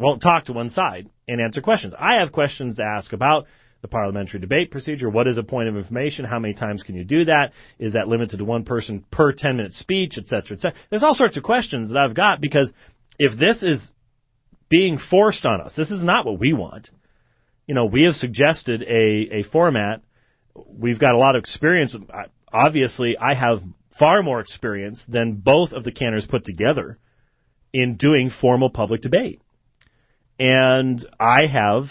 won't talk to one side and answer questions. I have questions to ask about the parliamentary debate procedure. What is a point of information? How many times can you do that? Is that limited to one person per ten-minute speech, et cetera, et cetera? There's all sorts of questions that I've got, because if this is being forced on us, this is not what we want. You know, we have suggested a, a format. We've got a lot of experience. Obviously, I have far more experience than both of the canners put together in doing formal public debate. And I have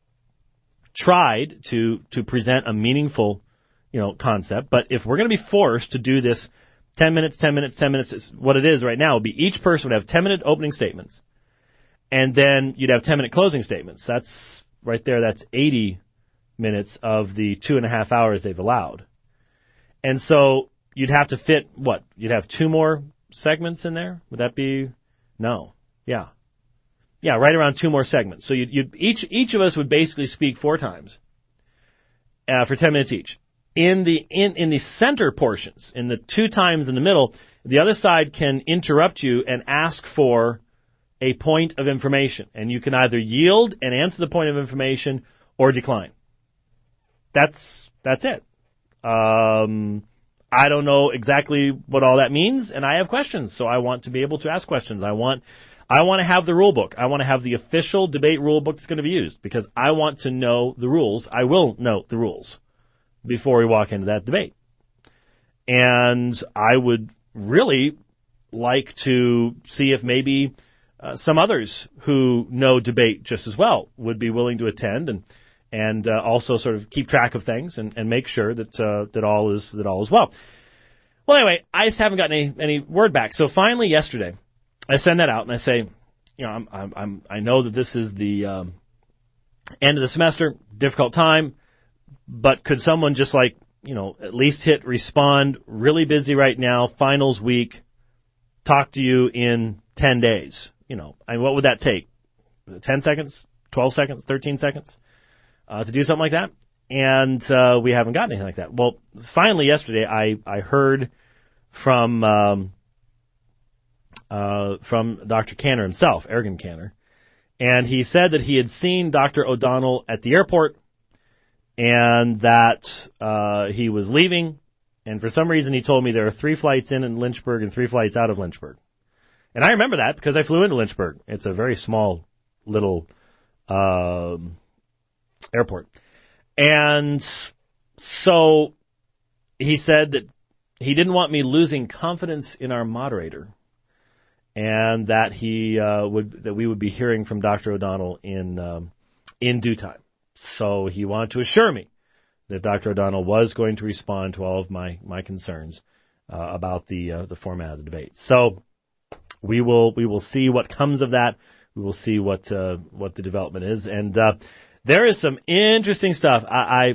tried to to present a meaningful, you know, concept. But if we're going to be forced to do this ten minutes, ten minutes, ten minutes, is what it is right now would be each person would have ten-minute opening statements, and then you'd have ten-minute closing statements. That's right there. That's eighty minutes of the two and a half hours they've allowed. And so you'd have to fit, what, you'd have two more segments in there? Would that be, no. Yeah. Yeah, right around two more segments. So you'd, you'd each each of us would basically speak four times uh, for ten minutes each. In the in, in the center portions, in the two times in the middle, the other side can interrupt you and ask for a point of information, and you can either yield and answer the point of information or decline. That's that's it. Um, I don't know exactly what all that means, and I have questions, so I want to be able to ask questions. I want. I want to have the rule book. I want to have the official debate rule book that's going to be used, because I want to know the rules. I will know the rules before we walk into that debate. And I would really like to see if maybe uh, some others who know debate just as well would be willing to attend and and uh, also sort of keep track of things and, and make sure that uh, that all is that all is well. Well, anyway, I just haven't gotten any, any word back. So finally yesterday, I send that out and I say, you know, I'm, I'm, I'm, I know that this is the um, end of the semester, difficult time, but could someone just like, you know, at least hit respond, really busy right now, finals week, talk to you in ten days? You know, I mean, what would that take? ten seconds, twelve seconds, thirteen seconds uh, to do something like that? And uh, we haven't gotten anything like that. Well, finally yesterday I, I heard from... Um, Uh, from Doctor Canner himself, Ergen Canner, and he said that he had seen Doctor O'Donnell at the airport and that uh, he was leaving, and for some reason he told me there are three flights in in Lynchburg and three flights out of Lynchburg. And I remember that because I flew into Lynchburg. It's a very small little um, airport. And so he said that he didn't want me losing confidence in our moderator, and that he uh, would that we would be hearing from Doctor O'Donnell in um, in due time. So he wanted to assure me that Doctor O'Donnell was going to respond to all of my my concerns uh, about the uh, the format of the debate. So we will we will see what comes of that. We will see what uh, what the development is, and uh, there is some interesting stuff. I, I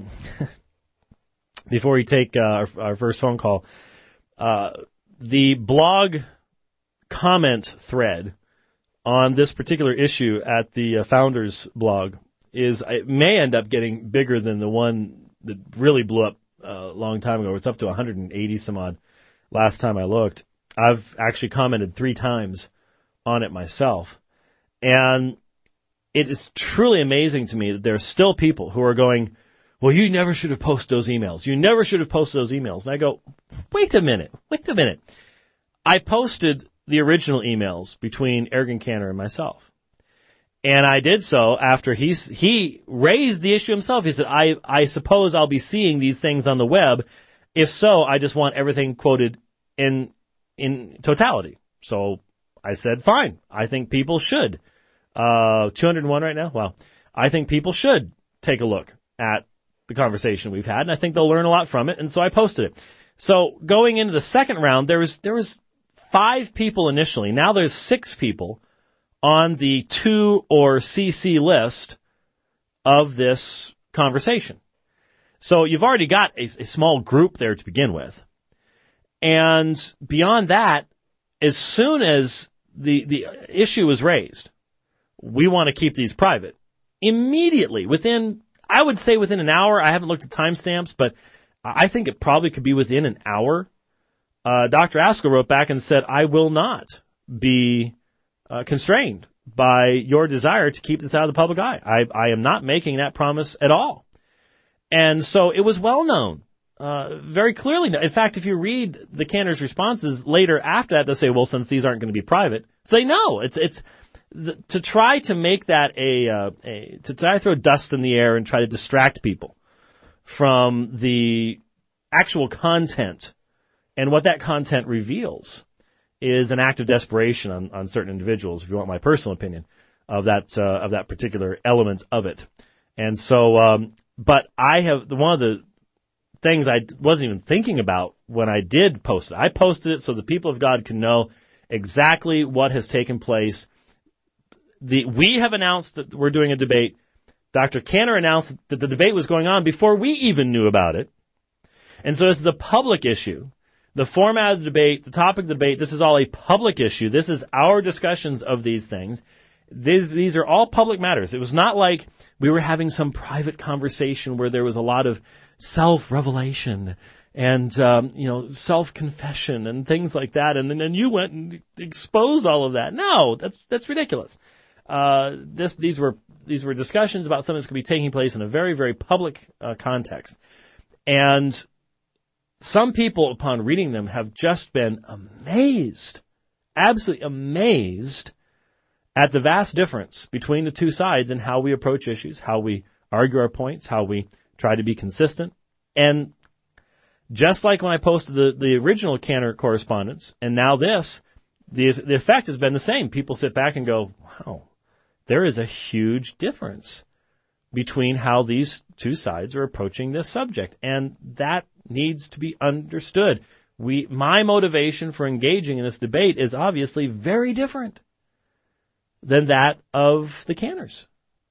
before we take uh, our, our first phone call, uh, the blog comment thread on this particular issue at the uh, Founders blog is, it may end up getting bigger than the one that really blew up uh, a long time ago. It's up to one hundred eighty some odd last time I looked. I've actually commented three times on it myself. And it is truly amazing to me that there are still people who are going, well, you never should have posted those emails. You never should have posted those emails. And I go, wait a minute, wait a minute. I posted the original emails between Ergen Canner and myself. And I did so after he he raised the issue himself. He said, I, I suppose I'll be seeing these things on the web. If so, I just want everything quoted in in totality. So I said, fine. I think people should. Uh, two hundred one right now? Well, I think people should take a look at the conversation we've had, and I think they'll learn a lot from it, and so I posted it. So going into the second round, there was there was five people initially. Now there's six people on the to or C C list of this conversation. So you've already got a, a small group there to begin with. And beyond that, as soon as the the issue was raised, we want to keep these private. Immediately, within, I would say within an hour, I haven't looked at timestamps, but I think it probably could be within an hour, uh, Doctor Askell wrote back and said, I will not be uh, constrained by your desire to keep this out of the public eye. I, I am not making that promise at all. And so it was well known, uh, very clearly. In fact, if you read the Canners' responses later after that, they'll say, well, since these aren't going to be private. So they know. It's, it's, the, to try to make that a, uh, a, to try to throw dust in the air and try to distract people from the actual content and what that content reveals is an act of desperation on, on certain individuals, if you want my personal opinion, of that, uh, of that particular element of it. And so, um, but I have, one of the things I wasn't even thinking about when I did post it, I posted it so the people of God can know exactly what has taken place. The, we have announced that we're doing a debate. Doctor Canner announced that the debate was going on before we even knew about it. And so this is a public issue. The format of the debate, the topic of the debate, this is all a public issue. This is our discussions of these things. These, these are all public matters. It was not like we were having some private conversation where there was a lot of self-revelation and, um, you know, self-confession and things like that. And then you went and exposed all of that. No, that's, that's ridiculous. Uh, this, these were, these were discussions about something that's going to be taking place in a very, very public, uh, context. And some people, upon reading them, have just been amazed, absolutely amazed at the vast difference between the two sides and how we approach issues, how we argue our points, how we try to be consistent. And just like when I posted the, the original Canner correspondence, and now this, the, the effect has been the same. People sit back and go, wow, there is a huge difference between how these two sides are approaching this subject. And that needs to be understood. We, my motivation for engaging in this debate is obviously very different than that of the Canners.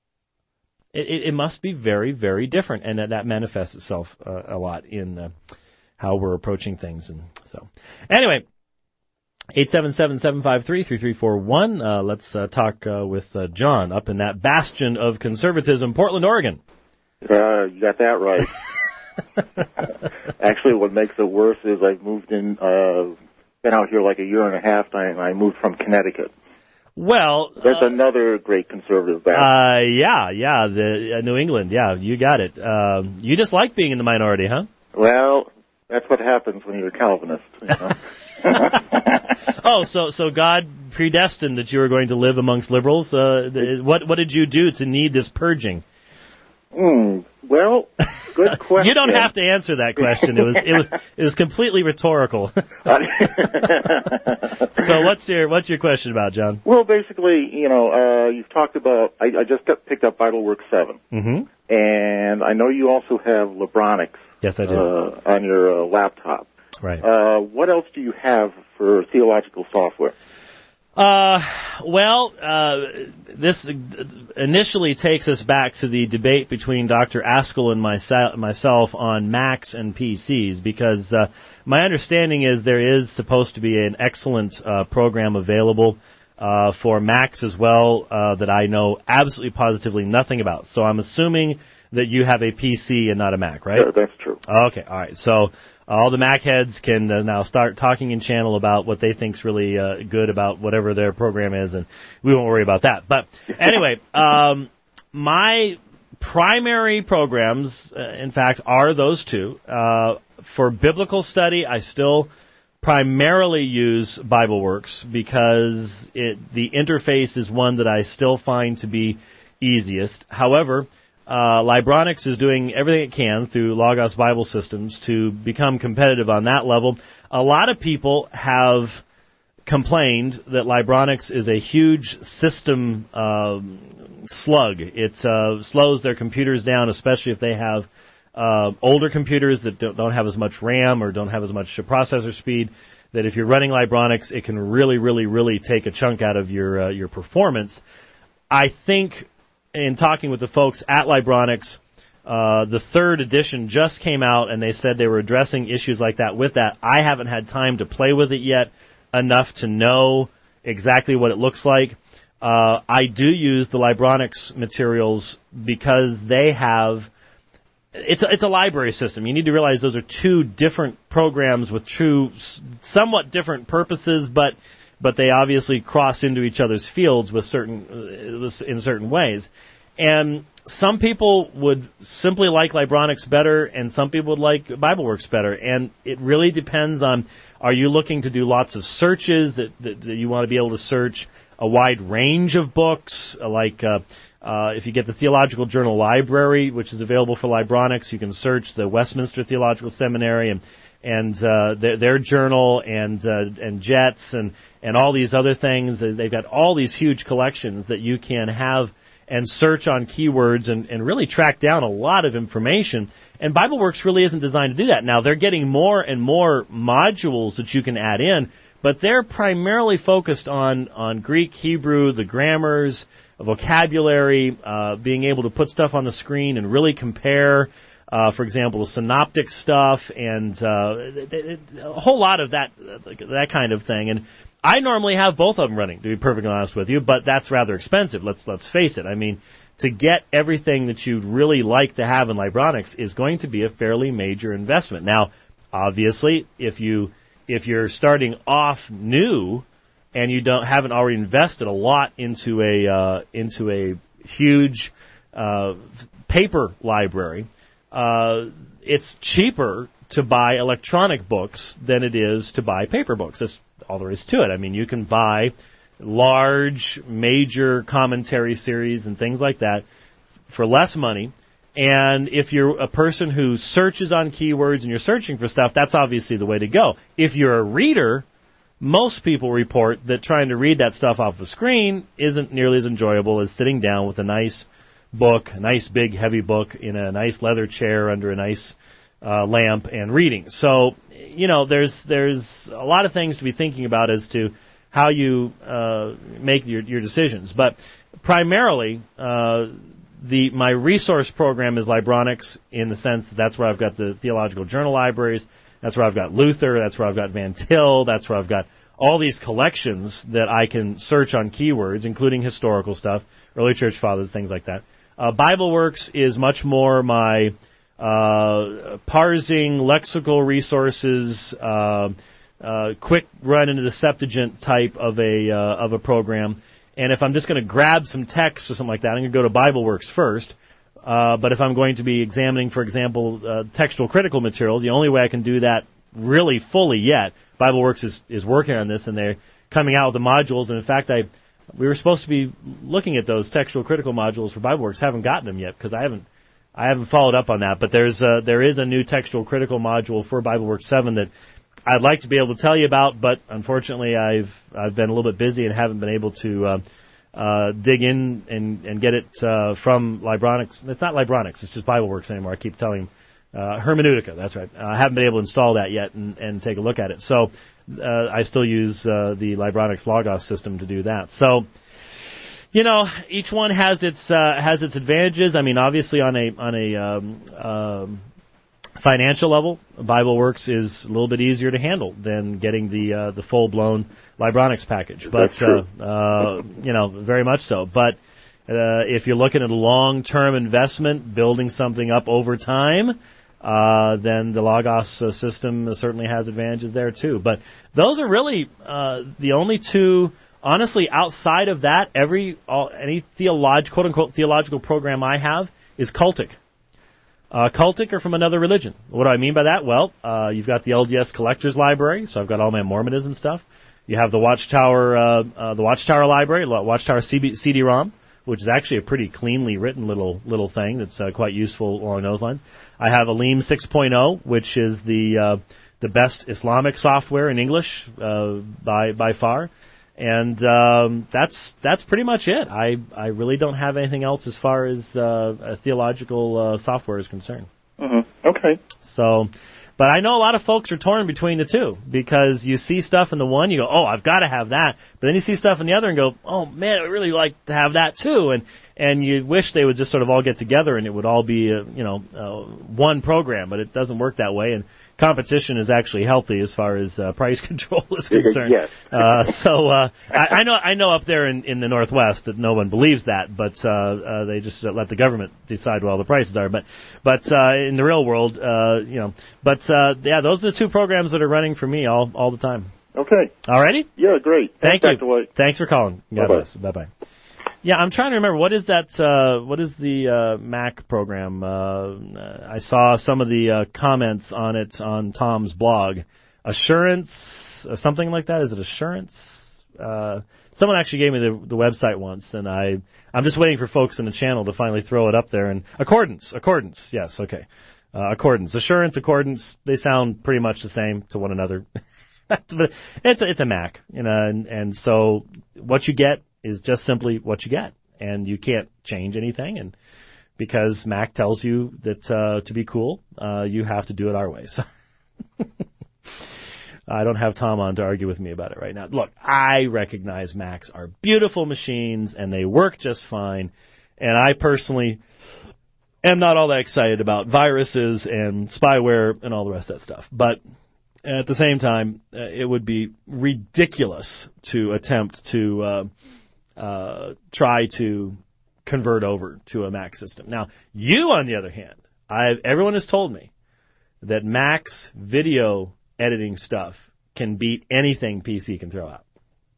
It, it, it must be very, very different, and that, that manifests itself uh, a lot in uh, how we're approaching things. And so, anyway, eight seven seven, seven five three, three three four one. Uh, let's uh, talk uh, with uh, John up in that bastion of conservatism, Portland, Oregon. Uh, you got that right. Actually, what makes it worse is I've moved in, uh, been out here like a year and a half, and I moved from Connecticut. Well, that's uh, another great conservative bastion. Uh, yeah, yeah, the uh, New England, yeah, you got it. Uh, you just like being in the minority, huh? Well, that's what happens when you're a Calvinist. You know? Oh, so so God predestined that you were going to live amongst liberals. Uh, the, what what did you do to need this purging? Hmm. Well, good question. You don't have to answer that question. It was it was it was completely rhetorical. So what's your what's your question about, John? Well, basically, you know, uh, you've talked about. I, I just got, picked up VitalWorks seven, mm-hmm. and I know you also have Libronics. Yes, I do. Uh, on your uh, laptop. Right. Uh, what else do you have for theological software? Uh, well, uh, this initially takes us back to the debate between Doctor Askell and myself, myself on Macs and P Cs, because uh, my understanding is there is supposed to be an excellent uh, program available uh, for Macs as well uh, that I know absolutely positively nothing about. So I'm assuming that you have a P C and not a Mac, right? Yeah, that's true. Okay, all right. So all the Mac heads can uh, now start talking in channel about what they think's really uh, good about whatever their program is, and we won't worry about that. But anyway, um, my primary programs, uh, in fact, are those two. Uh, for biblical study, I still primarily use BibleWorks because it, the interface is one that I still find to be easiest. However, Uh, Libronics is doing everything it can through Logos Bible Systems to become competitive on that level. A lot of people have complained that Libronics is a huge system um, slug. It uh, slows their computers down, especially if they have uh, older computers that don't, don't have as much RAM or don't have as much processor speed, that if you're running Libronics, it can really, really, really take a chunk out of your uh, your performance. I think in talking with the folks at Libronics, uh, the third edition just came out, and they said they were addressing issues like that with that. I haven't had time to play with it yet enough to know exactly what it looks like. Uh, I do use the Libronics materials because they have it's a, it's a library system. You need to realize those are two different programs with two somewhat different purposes, but but they obviously cross into each other's fields with certain uh, in certain ways. And some people would simply like Libronics better, and some people would like BibleWorks better. And it really depends on, are you looking to do lots of searches, that, that, that you want to be able to search a wide range of books, like uh, uh, if you get the Theological Journal Library, which is available for Libronics, you can search the Westminster Theological Seminary and and uh, their, their journal and uh, and Jets and, and all these other things. They've got all these huge collections that you can have and search on keywords and, and really track down a lot of information. And BibleWorks really isn't designed to do that. Now, they're getting more and more modules that you can add in, but they're primarily focused on, on Greek, Hebrew, the grammars, vocabulary, uh, being able to put stuff on the screen and really compare, uh, for example, the synoptic stuff and uh, a whole lot of that that kind of thing. And I normally have both of them running, to be perfectly honest with you, but that's rather expensive. Let's let's face it. I mean, to get everything that you'd really like to have in Libronics is going to be a fairly major investment. Now, obviously, if you if you're starting off new and you don't haven't already invested a lot into a uh, into a huge uh, paper library, uh, it's cheaper to buy electronic books than it is to buy paper books. That's all there is to it. I mean, you can buy large, major commentary series and things like that for less money. And if you're a person who searches on keywords and you're searching for stuff, that's obviously the way to go. If you're a reader, most people report that trying to read that stuff off the screen isn't nearly as enjoyable as sitting down with a nice book, a nice big heavy book in a nice leather chair under a nice uh, lamp and reading. So, you know, there's there's a lot of things to be thinking about as to how you uh, make your, your decisions. But primarily, uh, the my resource program is Libronics in the sense that that's where I've got the Theological Journal libraries, that's where I've got Luther, that's where I've got Van Til, that's where I've got all these collections that I can search on keywords, including historical stuff, early church fathers, things like that. Uh, BibleWorks is much more my uh, parsing, lexical resources, uh, uh, quick run into the Septuagint type of a uh, of a program. And if I'm just going to grab some text or something like that, I'm going to go to BibleWorks first. Uh, but if I'm going to be examining, for example, uh, textual critical material, the only way I can do that really fully yet, BibleWorks is, is working on this, and they're coming out with the modules. And in fact, I we were supposed to be looking at those textual critical modules for BibleWorks. Haven't gotten them yet because I haven't I haven't followed up on that. But there's uh, there is a new textual critical module for BibleWorks seven that I'd like to be able to tell you about, but unfortunately I've I've been a little bit busy and haven't been able to uh, uh, dig in and, and get it uh, from Libronics. It's not Libronics, it's just BibleWorks anymore. I keep telling uh, Hermeneutica, that's right. Uh, I haven't been able to install that yet and, and take a look at it. So uh, I still use uh, the Libronics Logos system to do that. So, you know, each one has its uh, has its advantages. I mean, obviously on a on a um, um, financial level, BibleWorks is a little bit easier to handle than getting the uh, the full-blown Libronics package. But, uh, uh, you know, very much so. But uh, if you're looking at a long-term investment, building something up over time, uh, then the Logos uh, system certainly has advantages there, too. But those are really uh, the only two, honestly, outside of that, every all, any theolog- quote-unquote theological program I have is cultic. Uh, cultic or from another religion. What do I mean by that? Well, uh, you've got the L D S Collectors Library, so I've got all my Mormonism stuff. You have the Watchtower, uh, uh, the Watchtower Library, Watchtower C D ROM, which is actually a pretty cleanly written little little thing that's uh, quite useful along those lines. I have Aleem six point oh, which is the uh, the best Islamic software in English uh, by by far. And um, that's that's pretty much it. I, I really don't have anything else as far as uh, theological uh, software is concerned. Mm-hmm. Okay. So, but I know a lot of folks are torn between the two because you see stuff in the one, you go, oh, I've got to have that. But then you see stuff in the other and go, oh, man, I'd really like to have that too. And and you wish they would just sort of all get together and it would all be, uh, you know, uh, one program. But it doesn't work that way. And competition is actually healthy as far as uh, price control is concerned. Yes. uh, so uh, I, I know I know up there in, in the Northwest that no one believes that, but uh, uh, they just let the government decide what all the prices are. But but uh, in the real world, uh, you know, but uh, yeah, those are the two programs that are running for me all all the time. Okay. All righty? Yeah, great. Thank Thanks, you. Doctor White. Thanks for calling. God Bye-bye. bless. Bye-bye. Yeah, I'm trying to remember, what is that, uh, what is the uh, Mac program? Uh, I saw some of the uh, comments on it on Tom's blog. Assurance, or something like that? Is it Assurance? Uh, someone actually gave me the, the website once, and I, I'm just waiting for folks in the channel to finally throw it up there. And Accordance, Accordance, yes, okay. Uh, Accordance, Assurance, Accordance, they sound pretty much the same to one another. But it's a, it's a Mac, you know, and, and so what you get is just simply what you get, and you can't change anything. And because Mac tells you that uh, to be cool, uh, you have to do it our way. So I don't have Tom on to argue with me about it right now. Look, I recognize Macs are beautiful machines, and they work just fine. And I personally am not all that excited about viruses and spyware and all the rest of that stuff. But at the same time, uh, it would be ridiculous to attempt to uh, uh, try to convert over to a Mac system. Now, you, on the other hand, I've, everyone has told me that Mac's video editing stuff can beat anything P C can throw out.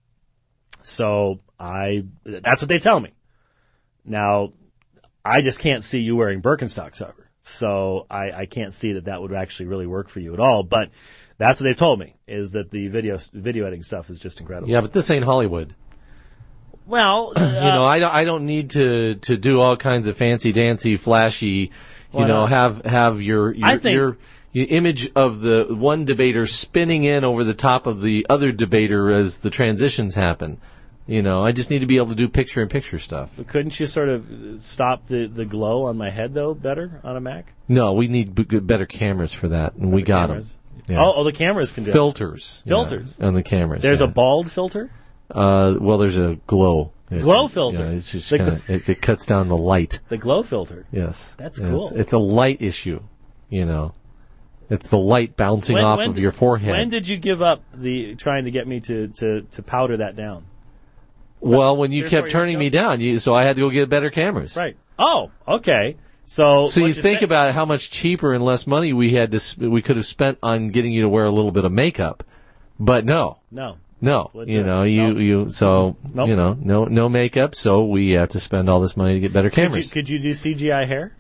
So I, that's what they tell me. Now, I just can't see you wearing Birkenstocks, however. So I, I can't see that that would actually really work for you at all. But that's what they've told me, is that the video video editing stuff is just incredible. Yeah, but this ain't Hollywood. Well, uh, you know, I don't, I don't need to, to do all kinds of fancy dancy, flashy. You Why know, not? have have your your, I think- your your image of the one debater spinning in over the top of the other debater as the transitions happen. You know, I just need to be able to do picture-in-picture stuff. couldn't you sort of stop the, the glow on my head, though, better on a Mac? No, we need b- good- better cameras for that, and we The got cameras. them. Yeah. Oh, oh, the cameras can do it. Filters. yeah, Filters. on the cameras. There's yeah. a bald filter? Uh, well, there's a glow. Glow filter. Yeah, it's just The kinda, it, it cuts down the light. The glow filter. Yes. That's Yeah, cool. It's, it's a light issue, you know. It's the light bouncing When- off when of did- your forehead. When did you give up the trying to get me to, to, to powder that down? well, when you Three or four kept years turning ago? me down, you, so I had to go get better cameras. Right. Oh, okay. So, So what you you're think say- about how much cheaper and less money we had to sp- we could have spent on getting you to wear a little bit of makeup, but no, No. no, Wouldn't you do it. know you Nope. you so Nope. you know no no makeup, so we have to spend all this money to get better Could you, cameras. could you do C G I hair?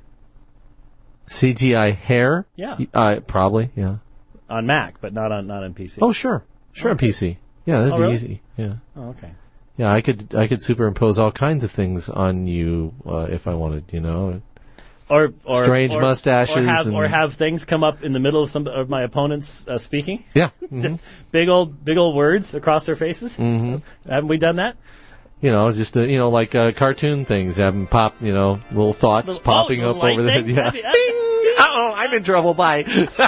C G I hair? Yeah. Uh, probably, yeah. On Mac, but not on not on P C. Oh, sure. Sure on P C. Yeah, that'd Oh, be really? easy. Yeah. Oh, okay. Yeah, I could I could superimpose all kinds of things on you uh, if I wanted, you know. Or, or Strange or, mustaches or have, and- or have things come up in the middle of some of my opponents uh, speaking. Yeah. Mhm. Big old big old words across their faces. Mhm. Haven't we done that? You know, it's just uh, you know like uh, cartoon things, having pop, you know, little thoughts Little- popping oh, up little over the light head. things? Yeah. That'd be- that'd- Uh-oh, I'm in trouble. Bye.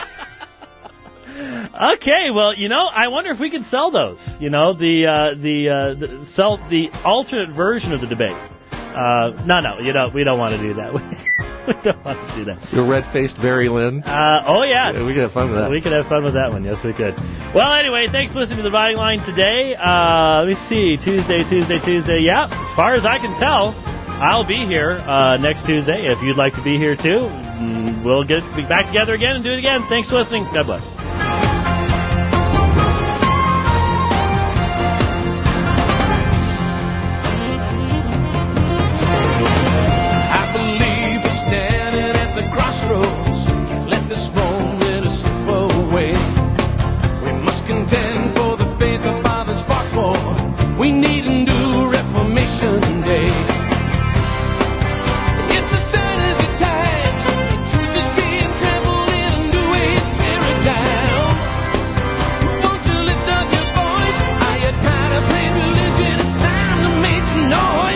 Okay, well, you know, I wonder if we could sell those. You know, the uh, the, uh, the sell the alternate version of the debate. Uh, no, no, you know, we don't want to do that. We don't want to do that. Your red-faced Barry Lynn. Uh, oh yes, Yeah, we could have fun with that. We could have fun with that one. Yes, we could. Well, anyway, thanks for listening to the Dividing Line today. Uh, let me see, Tuesday, Tuesday, Tuesday. Yeah, as far as I can tell, I'll be here uh, next Tuesday. If you'd like to be here too, mm, we'll get be back together again and do it again. Thanks for listening. God bless. I believe we're standing at the crossroads. Can't let this moment slip away. We must contend for the faith our fathers fought for. We need a new Reformation Day. It's a sign of the times. The truth is being trampled in a new age paradigm. Won't you lift up your voice? Are you tired of playing religion? It's time to make some noise.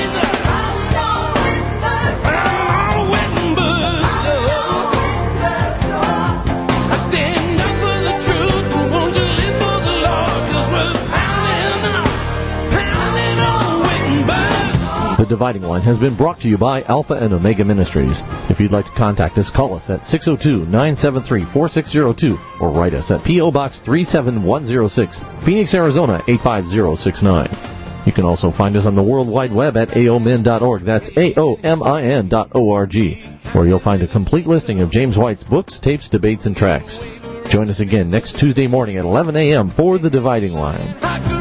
The Dividing Line has been brought to you by Alpha and Omega Ministries. If you'd like to contact us, call us at six oh two, nine seven three, four six oh two or write us at P O. Box three seven one oh six, Phoenix, Arizona eight five zero six nine. You can also find us on the World Wide Web at A O M I N dot org. That's A O M I N dot O R G, where you'll find a complete listing of James White's books, tapes, debates, and tracks. Join us again next Tuesday morning at eleven a.m. for The Dividing Line.